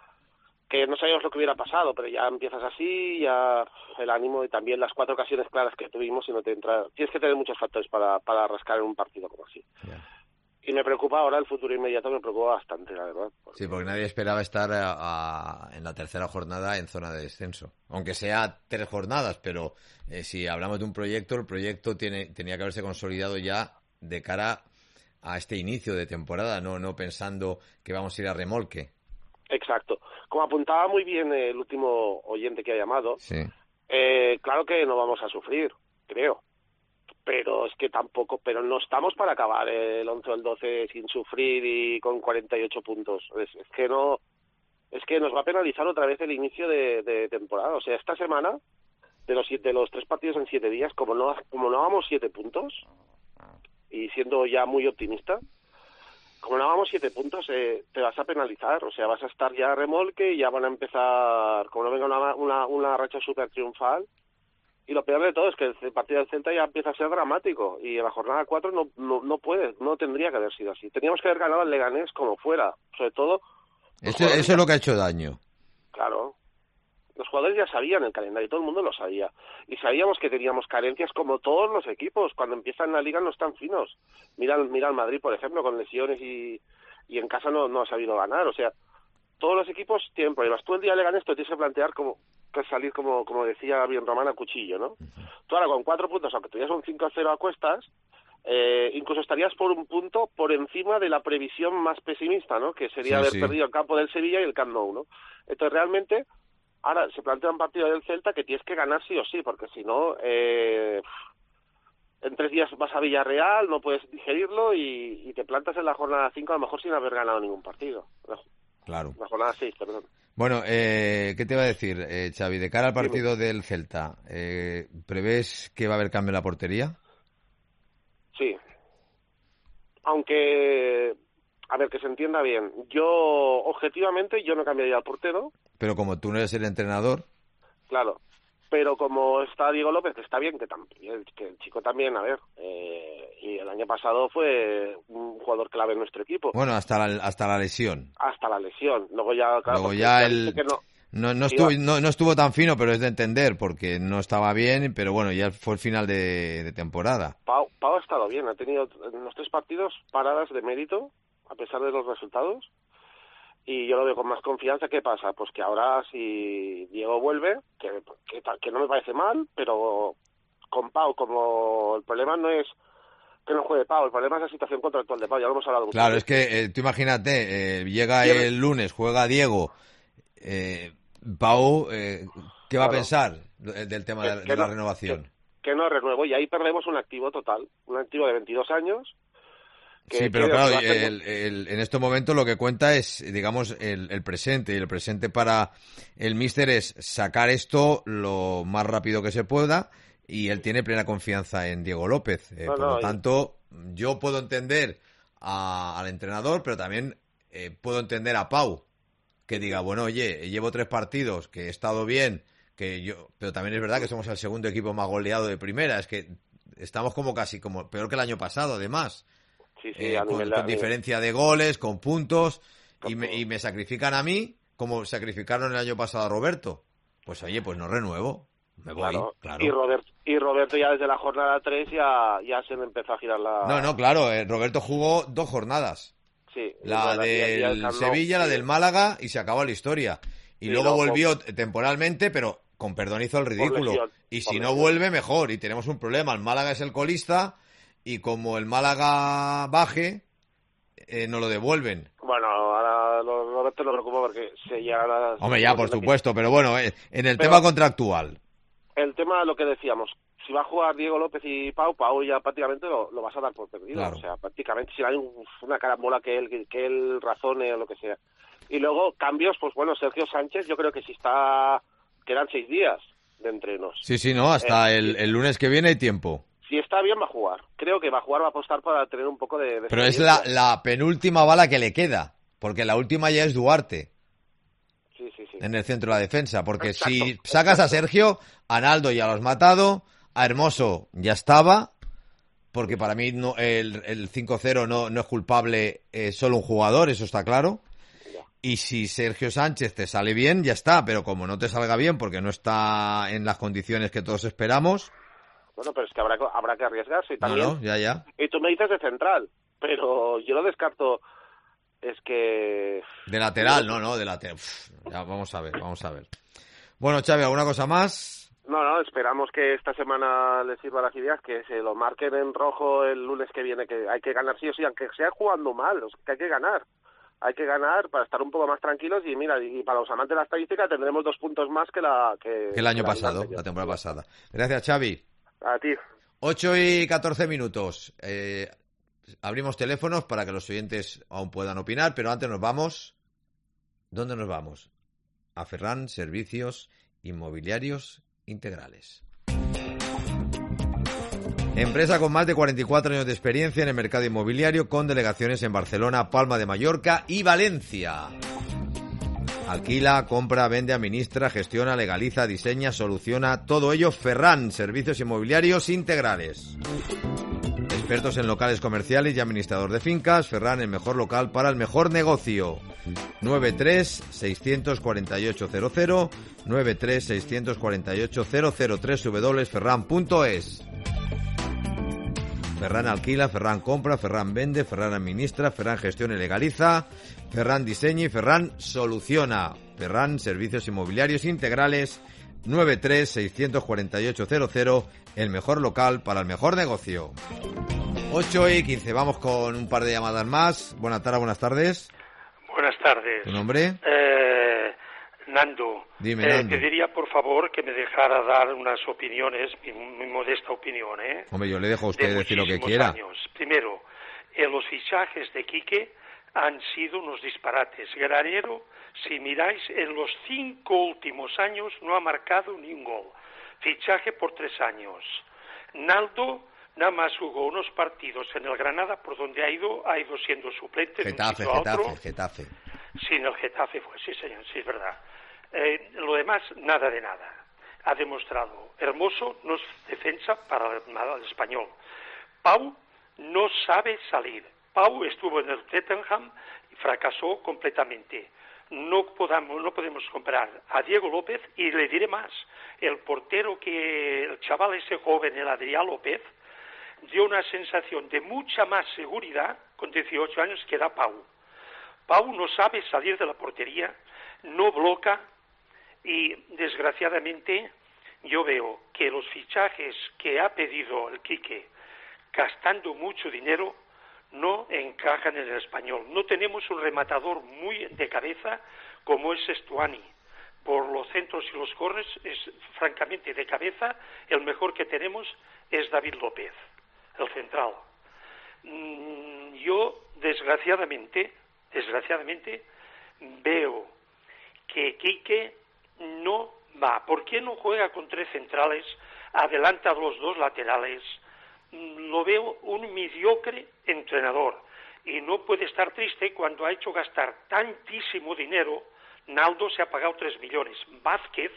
que no sabíamos lo que hubiera pasado, pero ya empiezas así, ya el ánimo y también las cuatro ocasiones claras que tuvimos y no te entra... Tienes que tener muchos factores para, para rascar en un partido como así. Yeah. Y me preocupa ahora el futuro inmediato, me preocupa bastante, la verdad. Porque... Sí, porque nadie esperaba estar a, a, en la tercera jornada en zona de descenso. Aunque sea tres jornadas, pero eh, si hablamos de un proyecto, el proyecto tiene tenía que haberse consolidado ya de cara a este inicio de temporada, no no pensando que vamos a ir a remolque. Exacto. Como apuntaba muy bien el último oyente que ha llamado, sí. eh, claro que no vamos a sufrir, creo. Pero es que tampoco, pero no estamos para acabar el once o el doce sin sufrir y con cuarenta y ocho puntos. Es, es que no, es que nos va a penalizar otra vez el inicio de, de temporada. O sea, esta semana, de los de los tres partidos en siete días, como no, como no hagamos siete puntos, y siendo ya muy optimista, como no hagamos siete puntos, eh, te vas a penalizar. O sea, vas a estar ya a remolque y ya van a empezar, como no venga una, una, una racha súper triunfal. Y lo peor de todo es que el partido del Celta ya empieza a ser dramático y en la jornada cuatro no, no, no puede, no tendría que haber sido así. Teníamos que haber ganado al Leganés como fuera, sobre todo... Eso, eso es lo que ha hecho daño. Claro. Los jugadores ya sabían el calendario, todo el mundo lo sabía. Y sabíamos que teníamos carencias como todos los equipos. Cuando empiezan la liga no están finos. Mira, mira al Madrid, por ejemplo, con lesiones y, y en casa no, no ha sabido ganar. O sea, todos los equipos tienen problemas. Tú el día de Leganés te tienes que plantear como... que salir, como como decía bien Román, a cuchillo, ¿no? Uh-huh. Tú ahora con cuatro puntos, aunque tuvieras un cinco a cero a cuestas, eh, incluso estarías por un punto por encima de la previsión más pesimista, ¿no? Que sería sí, haber sí. perdido el campo del Sevilla y el Camp Nou, ¿no? Entonces, realmente, ahora se plantea un partido del Celta que tienes que ganar sí o sí, porque si no, eh, en tres días vas a Villarreal, no puedes digerirlo y, y te plantas en la jornada cinco a lo mejor sin haber ganado ningún partido. Claro. La jornada seis, perdón. Bueno, eh, ¿qué te iba a decir, eh, Xavi? De cara al partido sí. del Celta, eh, ¿prevés que va a haber cambio en la portería? Sí. Aunque, a ver, que se entienda bien. Yo, objetivamente, yo no cambiaría al portero. Pero como tú no eres el entrenador... Claro. Pero como está Diego López, que está bien, que, tam- que el chico también, a ver... Eh, y el año pasado fue un jugador clave en nuestro equipo. Bueno, hasta la, hasta la lesión. Hasta la lesión. Luego ya... Claro, Luego ya el... Que no, no, no, estuvo, no, no estuvo tan fino, pero es de entender, porque no estaba bien, pero bueno, ya fue el final de, de temporada. Pau, Pau ha estado bien, ha tenido en los tres partidos paradas de mérito, a pesar de los resultados, y yo lo veo con más confianza. ¿Qué pasa? Pues que ahora si Diego vuelve, que, que, que no me parece mal, pero con Pau, como el problema no es que no juegue Pau, el problema es la situación contractual de Pau, ya lo hemos hablado. Claro, es que eh, tú imagínate, eh, llega el lunes, juega Diego, eh, Pau, eh, ¿qué va claro. a pensar del tema que, de, que de la no, renovación? Que, que no renuevo, y ahí perdemos un activo total, un activo de veintidós años. Que sí, pero claro, el, el, en estos momentos lo que cuenta es, digamos, el, el presente. Y el presente para el míster es sacar esto lo más rápido que se pueda. Y él tiene plena confianza en Diego López. Eh, no, por no, lo tanto, y... yo puedo entender a, al entrenador, pero también eh, puedo entender a Pau. Que diga, bueno, oye, llevo tres partidos, que he estado bien, que yo, pero también es verdad que somos el segundo equipo más goleado de primera. Es que estamos como casi como peor que el año pasado, además. Sí, sí, eh, a con, nivel con de... diferencia de goles, con puntos, y me, y me sacrifican a mí como sacrificaron el año pasado a Roberto. Pues oye, pues no renuevo, me voy, claro. claro. Y Roberto, y Roberto ya desde la jornada tres ya, ya se me empezó a girar la... No, no, claro, eh, Roberto jugó dos jornadas. Sí. La del Sevilla, la del Málaga, y se acabó la historia. Y sí, luego no, volvió por... temporalmente, pero con perdón hizo el ridículo. Lesión, y si lesión. no vuelve, mejor. Y tenemos un problema, el Málaga es el colista, y como el Málaga baje... Eh, no lo devuelven. Bueno, ahora Roberto no me preocupa porque se ya... La... Hombre, ya, por supuesto, que... pero bueno, eh, en el pero tema contractual. El tema, lo que decíamos, si va a jugar Diego López y Pau, Pau ya prácticamente lo, lo vas a dar por perdido. Claro. O sea, prácticamente si hay un, una carambola que él, que, que él razone o lo que sea. Y luego, cambios, pues bueno, Sergio Sánchez, yo creo que si está... Quedan seis días de entrenos. Sí, sí, no, hasta eh, el, el lunes que viene hay tiempo. Si está bien, va a jugar. Creo que va a jugar, va a apostar para tener un poco de... de Pero es la, la penúltima bala que le queda, porque la última ya es Duarte. Sí, sí, sí. En el centro de la defensa, porque exacto, si sacas exacto. a Sergio, a Naldo ya lo has matado, a Hermoso ya estaba, porque para mí no, el, el cinco cero no, no es culpable eh, solo un jugador, eso está claro. Y si Sergio Sánchez te sale bien, ya está, pero como no te salga bien porque no está en las condiciones que todos esperamos... Bueno, pero es que habrá, habrá que arriesgarse. Y también, no, no, ya, ya. Y tú me dices de central, pero yo lo descarto. Es que... De lateral, no, no, de lateral. Uf, ya, vamos a ver, vamos a ver. Bueno, Xavi, ¿alguna cosa más? No, no, esperamos que esta semana les sirva las ideas, que se lo marquen en rojo el lunes que viene, que hay que ganar sí o sí, aunque sea jugando mal, que hay que ganar. Hay que ganar para estar un poco más tranquilos y mira, y para los amantes de la estadística tendremos dos puntos más que la que, que el año que pasado, la, la temporada pasada. Gracias, Xavi. A ti. ocho y catorce minutos. Eh, abrimos teléfonos para que los oyentes aún puedan opinar, pero antes nos vamos. ¿Dónde nos vamos? A Ferran Servicios Inmobiliarios Integrales. Empresa con más de cuarenta y cuatro años de experiencia en el mercado inmobiliario, con delegaciones en Barcelona, Palma de Mallorca y Valencia. Alquila, compra, vende, administra, gestiona, legaliza, diseña, soluciona. Todo ello Ferran, Servicios Inmobiliarios Integrales. Expertos en locales comerciales y administrador de fincas. Ferran, el mejor local para el mejor negocio. nueve tres seis cuatro ocho cero cero, nueve tres seis cuatro ocho cero cero, doble u doble u doble u punto ferran punto es. Ferran alquila, Ferran compra, Ferran vende, Ferran administra, Ferran gestiona y legaliza, Ferran diseña y Ferran soluciona. Ferran, Servicios Inmobiliarios Integrales, nueve tres seis cuatro ocho cero cero, el mejor local para el mejor negocio. ocho y quince, vamos con un par de llamadas más. Buenas tardes, buenas tardes. Buenas tardes. ¿Tu nombre? Eh, Nando. Dime, eh, Nando. Te diría, por favor, que me dejara dar unas opiniones, mi, mi modesta opinión, ¿eh? Hombre, yo le dejo a usted de decir lo que muchísimos quiera. Años. Primero, eh, los fichajes de Quique han sido unos disparates. Granero, si miráis, en los cinco últimos años no ha marcado ni un gol. Fichaje por tres años. Naldo nada más jugó unos partidos en el Granada, por donde ha ido, ha ido siendo suplente. Getafe, de un sitio a Getafe, otro. Getafe. Sí, en el Getafe fue, sí señor, sí es verdad. Eh, lo demás, nada de nada. Ha demostrado. Hermoso no es defensa para el, el español. Pau no sabe salir. Pau estuvo en el Tottenham y fracasó completamente. No podamos, no podemos comparar a Diego López, y le diré más. El portero que, el chaval ese joven, el Adrián López, dio una sensación de mucha más seguridad con dieciocho años que da Pau. Pau no sabe salir de la portería, no bloca y, desgraciadamente, yo veo que los fichajes que ha pedido el Quique, gastando mucho dinero, no encajan en el Español. No tenemos un rematador muy de cabeza como es Estuani. Por los centros y los corners, es francamente de cabeza, el mejor que tenemos es David López, el central. Mm, yo, desgraciadamente, desgraciadamente, veo que Quique no va. ¿Por qué no juega con tres centrales, adelanta a los dos laterales? Lo veo un mediocre entrenador y no puede estar triste cuando ha hecho gastar tantísimo dinero. Naldo se ha pagado tres millones. Vázquez,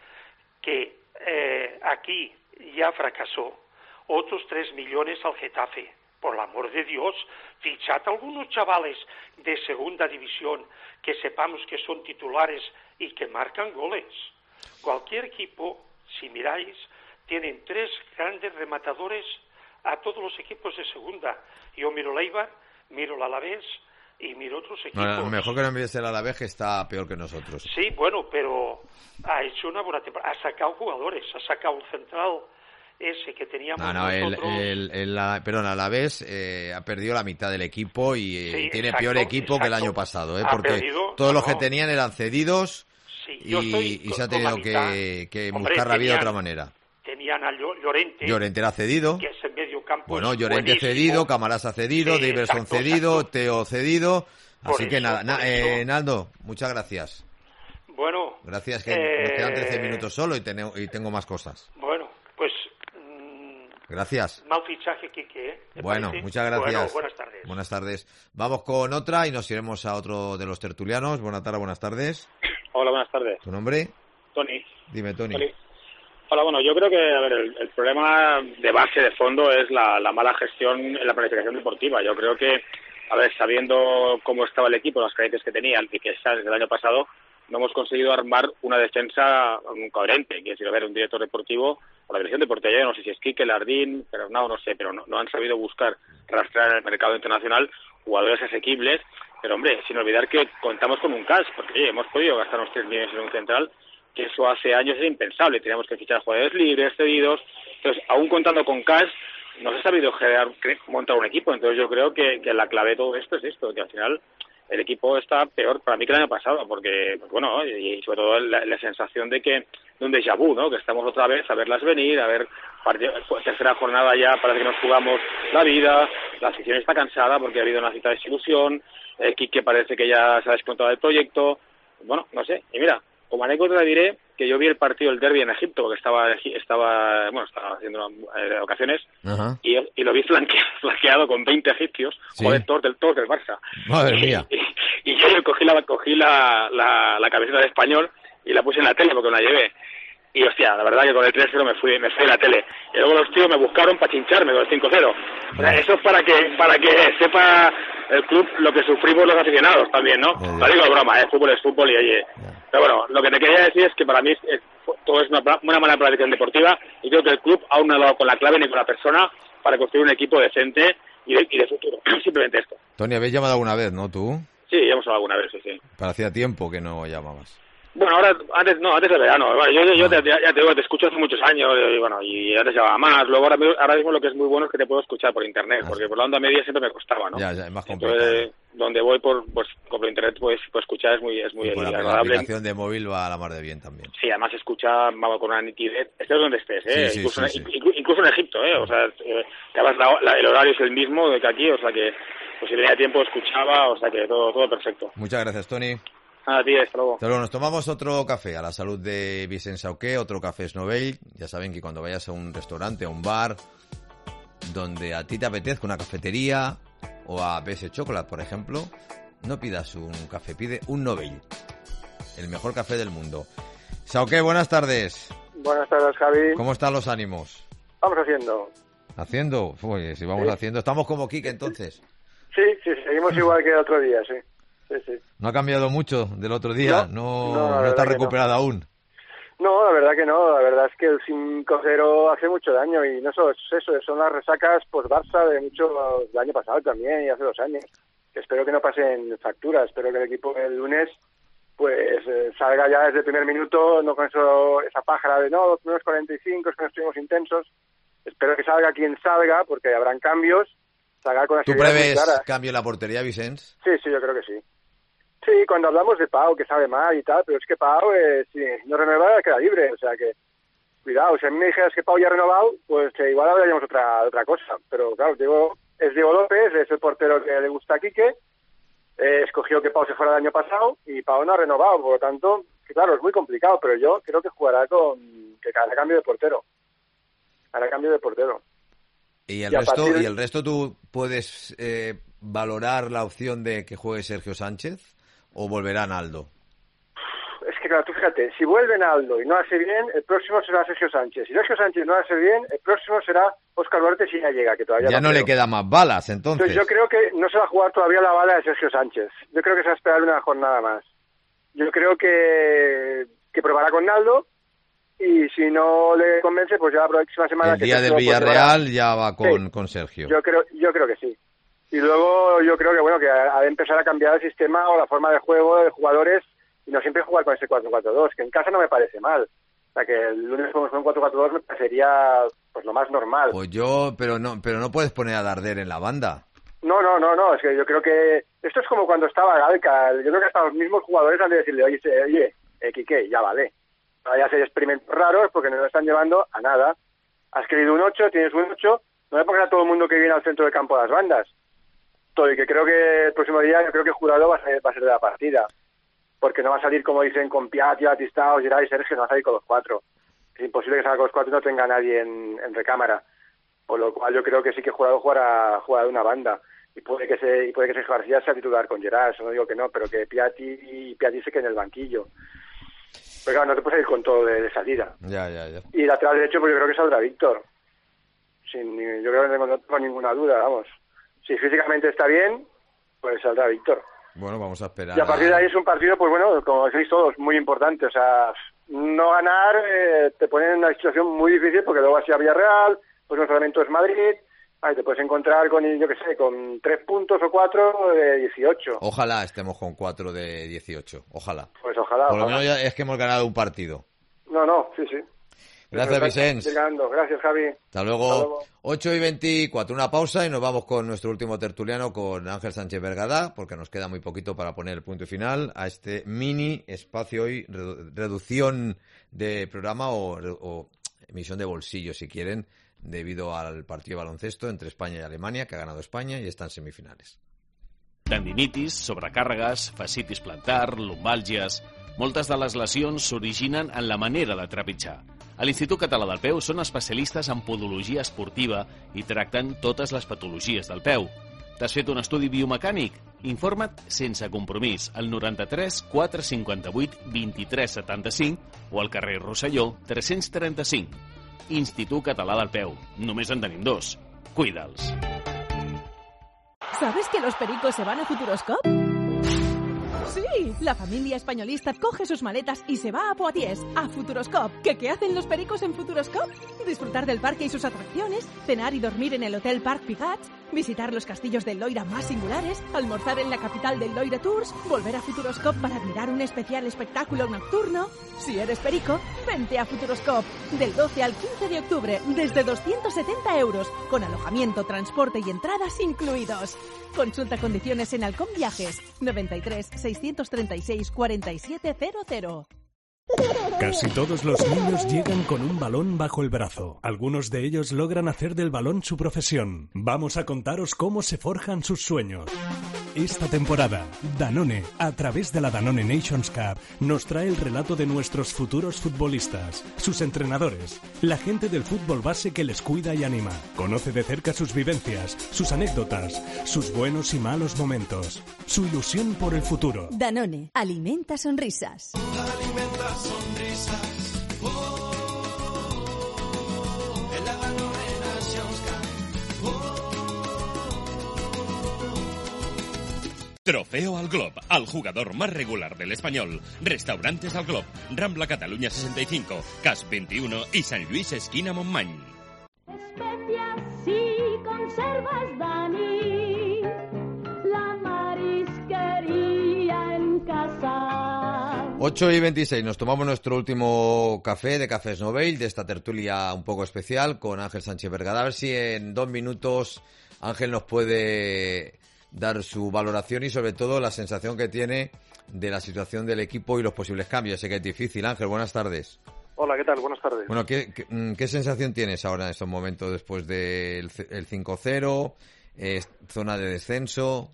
que eh, aquí ya fracasó, otros tres millones al Getafe. Por el amor de Dios, fichad a algunos chavales de segunda división que sepamos que son titulares y que marcan goles. Cualquier equipo, si miráis, tienen tres grandes rematadores a todos los equipos de segunda. Yo miro el Eibar, miro el Alavés y miro otros equipos. No, mejor que no envíes el Alavés, que está peor que nosotros. Sí, bueno, pero ha hecho una buena temporada. Ha sacado jugadores, ha sacado un central ese que teníamos no, no, el, nosotros. El, el, el, perdón, Alavés eh, ha perdido la mitad del equipo y eh, sí, tiene exacto, peor equipo exacto. que el año pasado, ¿eh? Ha porque perdido, todos no, los que no. tenían eran cedidos sí, y, yo estoy y se ha con la tenido mitad. que, que Hombre, buscar la vida de tenían- otra manera. Tenían a Llo- Llorente, Llorente era cedido. que es en medio campo. Bueno, es Llorente buenísimo. cedido, Camarasa cedido, Sí, Daverson exacto, cedido, exacto. Teo cedido. Por Así que eso, nada, na- por eh, eso. Naldo, muchas gracias. Bueno, Gracias, que eh, nos quedan trece minutos solo y, teneo- y tengo más cosas. bueno, pues mm, Gracias. mal fichaje, Quique, ¿eh? ¿Te Bueno, parece? muchas gracias. Bueno, buenas tardes. Buenas tardes. Vamos con otra y nos iremos a otro de los tertulianos. Buenas tardes, buenas tardes. Hola, buenas tardes. ¿Tu nombre? Tony. Dime, Tony. Tony. Hola, bueno, yo creo que, a ver, el, el problema de base, de fondo, es la, la mala gestión en la planificación deportiva. Yo creo que, a ver, sabiendo cómo estaba el equipo, las carencias que tenía, y que está desde el año pasado, no hemos conseguido armar una defensa um, coherente. Quiero decir, a ver, un director deportivo, o la dirección deportiva, yo no sé si es Quique, Lardín, pero no, no sé, pero no, no han sabido buscar rastrear en el mercado internacional jugadores asequibles. Pero, hombre, sin olvidar que contamos con un cash, porque oye, hemos podido gastarnos tres millones en un central, que eso hace años era impensable. Teníamos que fichar jugadores libres, cedidos. Entonces, aún contando con cash, no se ha sabido generar, montar un equipo. Entonces, yo creo que, que la clave de todo esto es esto, que al final el equipo está peor para mí que el año pasado, porque, pues bueno, y sobre todo la, la sensación de que, de un déjà vu, ¿no? Que estamos otra vez a verlas venir, a ver, partido, tercera jornada ya parece que nos jugamos la vida, la afición está cansada porque ha habido una cierta desilusión, eh, Quique parece que ya se ha descontado del proyecto, bueno, no sé, y mira, como anécdota diré que yo vi el partido del derbi en Egipto, porque estaba, estaba bueno, estaba haciendo eh, ocasiones, Ajá. y, y lo vi flanque, flanqueado con veinte egipcios, Sí. joder, todos del, todos del Barça. Madre y, mía. Y, y yo cogí la cogí la, la, la camiseta de español y la puse en la tele porque me la llevé. Y hostia, la verdad que con el tres cero me fui, me fui de la tele. Y luego los tíos me buscaron para chincharme con el cinco cero. O sea, eso es para que, para que sepa el club lo que sufrimos los aficionados también, ¿no? Ya, ya. Lo digo de broma, ¿eh? Fútbol es fútbol y oye. Pero bueno, lo que te quería decir es que para mí es, es- todo es una, pla- una mala planificación deportiva y creo que el club aún no ha dado con la clave ni con la persona para construir un equipo decente y de, y de futuro. Simplemente esto. Tony, habéis llamado alguna vez, ¿no? ¿Tú? Sí, ya hemos hablado alguna vez, sí, sí. Para hacía tiempo que no llamabas. Bueno, ahora, antes, no, antes de verano. Bueno, yo, yo te, ya te digo, te escucho hace muchos años y bueno, y antes llamaba más. Luego ahora, mi- ahora mismo lo que es muy bueno es que te puedo escuchar por internet, porque por la onda media siempre me costaba, ¿no? Ya, ya, es más complicado. Entonces, donde voy por, pues, por internet, pues, pues escuchar es muy, es muy Y por la, la agradable. aplicación de móvil va a la mar de bien también. Sí, además se escucha vamos, con una nitidez, estés donde estés, ¿eh? Sí, sí, incluso, sí, en, sí. inclu- incluso en Egipto, ¿eh? O sea, eh, que además la- la- el horario es el mismo de que aquí, o sea que, pues si tenía tiempo escuchaba, o sea que todo, todo perfecto. Muchas gracias, Tony. Nada, tío, hasta luego. Hasta luego. Nos tomamos otro café a la salud de Vicent Sauqué, otro café Snovell. Ya saben que cuando vayas a un restaurante, a un bar, donde a ti te apetezca una cafetería o a B S Chocolate, por ejemplo, no pidas un café, pide un Novell, el mejor café del mundo. Sauqué, buenas tardes. Buenas tardes, Javi. ¿Cómo están los ánimos? Vamos haciendo. ¿Haciendo? Pues si vamos Sí. haciendo. Estamos como Quique entonces. Sí, sí, seguimos igual que el otro día, sí. Sí, sí. No ha cambiado mucho del otro día. No, No, no, la no verdad está que no. recuperada aún. No, la verdad que no. La verdad es que el cinco cero hace mucho daño y no solo es eso, son las resacas post-Barça de mucho del año pasado también y hace dos años. Que espero que no pasen facturas. Espero que el equipo el lunes pues eh, salga ya desde el primer minuto, no con eso, esa pájara de no, los primeros cuarenta y cinco es que no estuvimos intensos. Espero que salga quien salga, porque habrán cambios. Salga con las ¿Tú ideas muy prevés claras. cambio en la portería, Vicens? Sí, sí, yo creo que sí. Sí, cuando hablamos de Pau, que sabe mal y tal, pero es que Pau, eh, si no renueva, queda libre. O sea que, cuidado, si a mí me dijeras que Pau ya ha renovado, pues eh, igual hablaríamos otra otra cosa. Pero claro, Diego, es Diego López, es el portero que le gusta a Quique. Eh, escogió que Pau se fuera el año pasado y Pau no ha renovado. Por lo tanto, que claro, es muy complicado, pero yo creo que jugará con... que hará cambio de portero. Hará cambio de portero. ¿Y el, Y a resto, partir de- ¿Y el resto tú puedes eh, valorar la opción de que juegue Sergio Sánchez o volverá Naldo? Es que claro, tú fíjate, si vuelve Naldo y no hace bien, el próximo será Sergio Sánchez. Si Sergio Sánchez no hace bien, el próximo será Óscar Duarte si ya llega, que todavía Ya no le creo. quedan más balas, entonces. Entonces yo creo que no se va a jugar todavía la bala de Sergio Sánchez. Yo creo que se va a esperar una jornada más. Yo creo que, que probará con Naldo y si no le convence, pues ya la próxima semana... El que día Sergio, del pues, Villarreal llevará- ya va con, Sí. con Sergio. Yo creo, yo creo que sí. Y luego yo creo que bueno que ha de empezar a cambiar el sistema o la forma de juego de jugadores y no siempre jugar con ese cuatro cuatro dos, que en casa no me parece mal. O sea, que el lunes con un cuatro cuatro dos me parecería pues lo más normal. Pues yo, pero no, pero no puedes poner a Darder en la banda. No, no, no, no, es que yo creo que esto es como cuando estaba Galca. Yo creo que hasta los mismos jugadores han de decirle, oye, se- oye, eh, Quique, ya vale. Ahora ya hacer experimentos raros porque no lo están llevando a nada. Has querido un ocho, tienes un ocho, no le pongas a todo el mundo que viene al centro del campo a las bandas. Todo, y que creo que el próximo día, yo creo que Jurado va a ser, va a ser de la partida. Porque no va a salir, como dicen, con Piatti, Batistao, Gerard y Sergio, no va a salir con los cuatro. Es imposible que salga con los cuatro y no tenga nadie en, en recámara. Por lo cual yo creo que sí que Jurado jugará, jugará de una banda. Y puede que se, y puede que Sergio García sea titular con Gerard, eso no digo que no, pero que Piatti y Piatti se quede en el banquillo. Pero claro, no te puedes ir con todo de, de salida. Ya, ya, ya. Y lateral derecho, pues yo creo que saldrá Víctor. Sin, ni- yo creo que no tengo, no tengo ninguna duda, vamos. Si físicamente está bien, pues saldrá Víctor. Bueno, vamos a esperar. Y a partir de ahí es un partido, pues bueno, como decís todos, muy importante. O sea, no ganar eh, te pone en una situación muy difícil porque luego vas a Villarreal, pues nuestro evento es Madrid. Ahí te puedes encontrar con, yo qué sé, con tres puntos o cuatro de dieciocho. Ojalá estemos con cuatro de dieciocho. Ojalá. Pues ojalá. Por lo ojalá. menos ya es que hemos ganado un partido. No, no, sí, sí. Gracias, Vicens. Ir ganando. Gracias, Javi. Hasta luego. Hasta luego. ocho y veinticuatro, una pausa y nos vamos con nuestro último tertuliano, con Ángel Sánchez Vergada, porque nos queda muy poquito para poner el punto final a este mini espacio hoy, redu- reducción de programa o, o emisión de bolsillo, si quieren, debido al partido de baloncesto entre España y Alemania, que ha ganado España y está en semifinales. Tendinitis, sobrecàrregues, fascitis plantar, lumbàlgies... Moltes de les lesions s'originen en la manera de trepitjar. A l'Institut Català del Peu són especialistes en podologia esportiva i tracten totes les patologies del peu. T'has fet un estudi biomecànic? Informa't sense compromís al noranta-tres quatre cinquanta-vuit vint-i-tres setanta-cinc o al carrer Rosselló tres-cents trenta-cinc. Institut Català del Peu. Només en tenim dos. Cuida'ls. ¿Sabes que los pericos se van a Futuroscope? Sí, la familia españolista coge sus maletas y se va a Poitiers, a Futuroscope. ¿Qué, qué hacen los pericos en Futuroscope? Disfrutar del parque y sus atracciones, cenar y dormir en el Hotel Parc Pigat, visitar los castillos del Loira más singulares, almorzar en la capital del Loira Tours, volver a Futuroscope para admirar un especial espectáculo nocturno. Si eres perico, vente a Futuroscope. Del doce al quince de octubre, desde doscientos setenta euros, con alojamiento, transporte y entradas incluidos. Consulta condiciones en Halcón Viajes, noventa y tres, seiscientos treinta y seis, cuarenta y siete cero cero. Casi todos los niños llegan con un balón bajo el brazo. Algunos de ellos logran hacer del balón su profesión. Vamos a contaros cómo se forjan sus sueños. Esta temporada, Danone, a través de la Danone Nations Cup, nos trae el relato de nuestros futuros futbolistas, sus entrenadores, la gente del fútbol base que les cuida y anima. Conoce de cerca sus vivencias, sus anécdotas, sus buenos y malos momentos, su ilusión por el futuro. Danone, alimenta sonrisas. Alimenta sonrisas. Oh, en la Danone Nations Cup. Oh. Trofeo al Glob, al jugador más regular del Español. Restaurantes al Glob, Rambla Cataluña sesenta y cinco, Cas veintiuno y San Luis esquina Montmany. Especias y conservas Dani, la marisquería en casa. ocho y veintiséis, nos tomamos nuestro último café de Cafés Noveil, de esta tertulia un poco especial con Ángel Sánchez Vergara. A ver si en dos minutos Ángel nos puede dar su valoración y sobre todo la sensación que tiene de la situación del equipo y los posibles cambios. Sé que es difícil. Ángel, buenas tardes. Hola, ¿qué tal? Buenas tardes. Bueno, ¿qué, qué, qué sensación tienes ahora en estos momentos después del el cinco cero, eh, zona de descenso?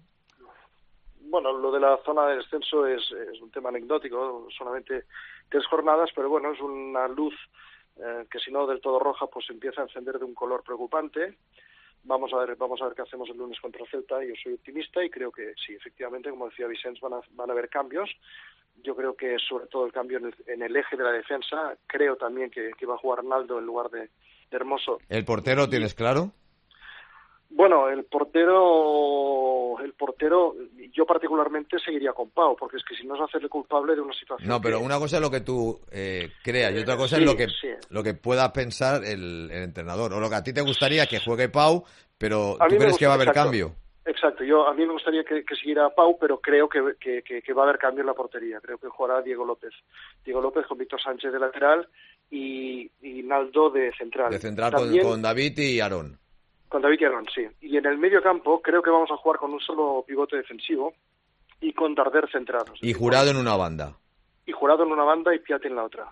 Bueno, lo de la zona de descenso es, es un tema anecdótico, solamente tres jornadas, pero bueno, es una luz eh, que si no del todo roja, pues empieza a encender de un color preocupante. Vamos a ver, vamos a ver qué hacemos el lunes contra Celta. Yo soy optimista y creo que sí, efectivamente, como decía Vicens, van a, van a haber cambios. Yo creo que sobre todo el cambio en el, en el eje de la defensa. Creo también que, que va a jugar Arnaldo en lugar de, de Hermoso. ¿El portero tienes claro? Bueno, el portero, el portero, yo particularmente seguiría con Pau, porque es que si no es hacerle culpable de una situación. No, pero que... una cosa es lo que tú eh, creas y otra cosa sí, es lo que sí. lo que pueda pensar el, el entrenador. O lo que a ti te gustaría que juegue Pau, pero a ¿tú crees gusta, que va a haber exacto, cambio? Exacto, yo a mí me gustaría que, que siguiera Pau, pero creo que, que, que, que va a haber cambio en la portería. Creo que jugará Diego López. Diego López con Víctor Sánchez de lateral y, y Naldo de central. De central También, con, con David y Aarón. Con David y Aarón, sí. Y en el medio campo creo que vamos a jugar con un solo pivote defensivo y con Darder centrado. Y Jurado en una banda. Y Jurado en una banda y Piatti en la otra.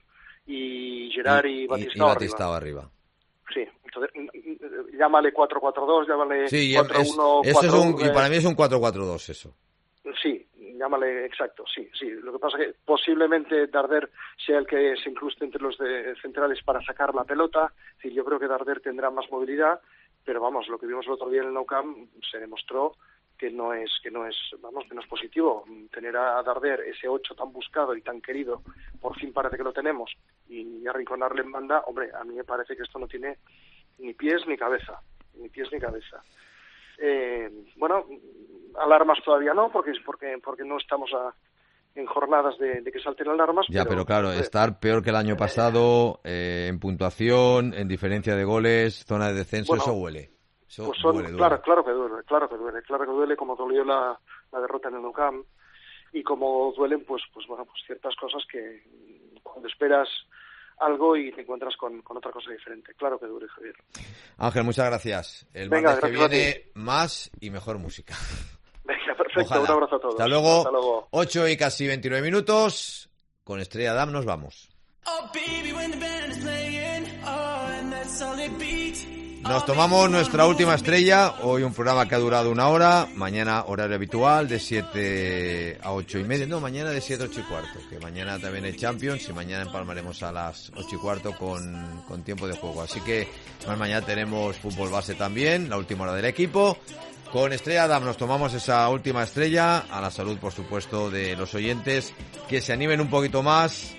Y Gerard y, y Batistao y, y Batistao arriba. arriba. Sí, entonces llámale cuatro cuatro dos, llámale sí, cuatro uno, es, cuatro, eso es un, y para mí es un cuatro cuatro dos eso. Sí, llámale exacto, sí, sí. Lo que pasa es que posiblemente Darder sea el que se incruste entre los de centrales para sacar la pelota. Sí, yo creo que Darder tendrá más movilidad. Pero vamos, lo que vimos el otro día en el Nou Camp se demostró que no es que no es vamos que no es positivo. Tener a Darder, ese ocho tan buscado y tan querido, por fin parece que lo tenemos, y arrinconarle en banda, hombre, a mí me parece que esto no tiene ni pies ni cabeza, ni pies ni cabeza. Eh, bueno, alarmas todavía no, porque porque porque no estamos a en jornadas de, de que salten alarmas. Ya, pero, pero claro, eh, estar peor que el año pasado eh, en puntuación, en diferencia de goles, zona de descenso, bueno, eso huele. Eso pues son, duele, duele. Claro, claro que duele, claro que duele, claro que duele, como dolió la, la derrota en el Nou Camp, y como duelen, pues, pues bueno, pues ciertas cosas que cuando esperas algo y te encuentras con, con otra cosa diferente. Claro que duele, Javier. Ángel, muchas gracias. El Venga, martes que gracias viene más y mejor música. Venga, perfecto, Ojalá. Un abrazo a todos. Hasta luego. Hasta luego. ocho y casi veintinueve minutos. Con Estrella Damm nos vamos. Oh, baby, when the band is playing, oh, and that solid beat. Nos tomamos nuestra última estrella. Hoy un programa que ha durado una hora. Mañana horario habitual de siete a ocho y media. No, mañana de siete a ocho y cuarto. Que mañana también hay Champions y mañana empalmaremos a las ocho y cuarto con, con tiempo de juego. Así que mañana tenemos fútbol base también, la última hora del equipo. Con Estrella Damm nos tomamos esa última estrella, a la salud, por supuesto, de los oyentes, que se animen un poquito más,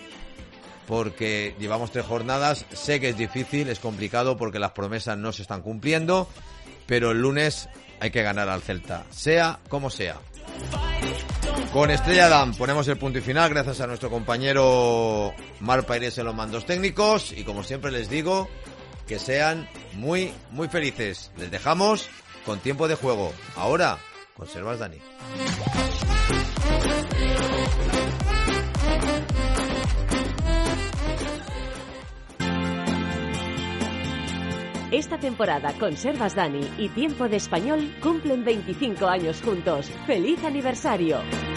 porque llevamos tres jornadas. Sé que es difícil, es complicado, porque las promesas no se están cumpliendo, pero el lunes hay que ganar al Celta, sea como sea. Con Estrella Damm ponemos el punto y final, gracias a nuestro compañero Mar Paires en los mandos técnicos, y como siempre les digo, que sean muy, muy felices. Les dejamos con tiempo de juego. Ahora, Conservas Dani. Esta temporada Conservas Dani y Tiempo de Español cumplen veinticinco años juntos. ¡Feliz aniversario!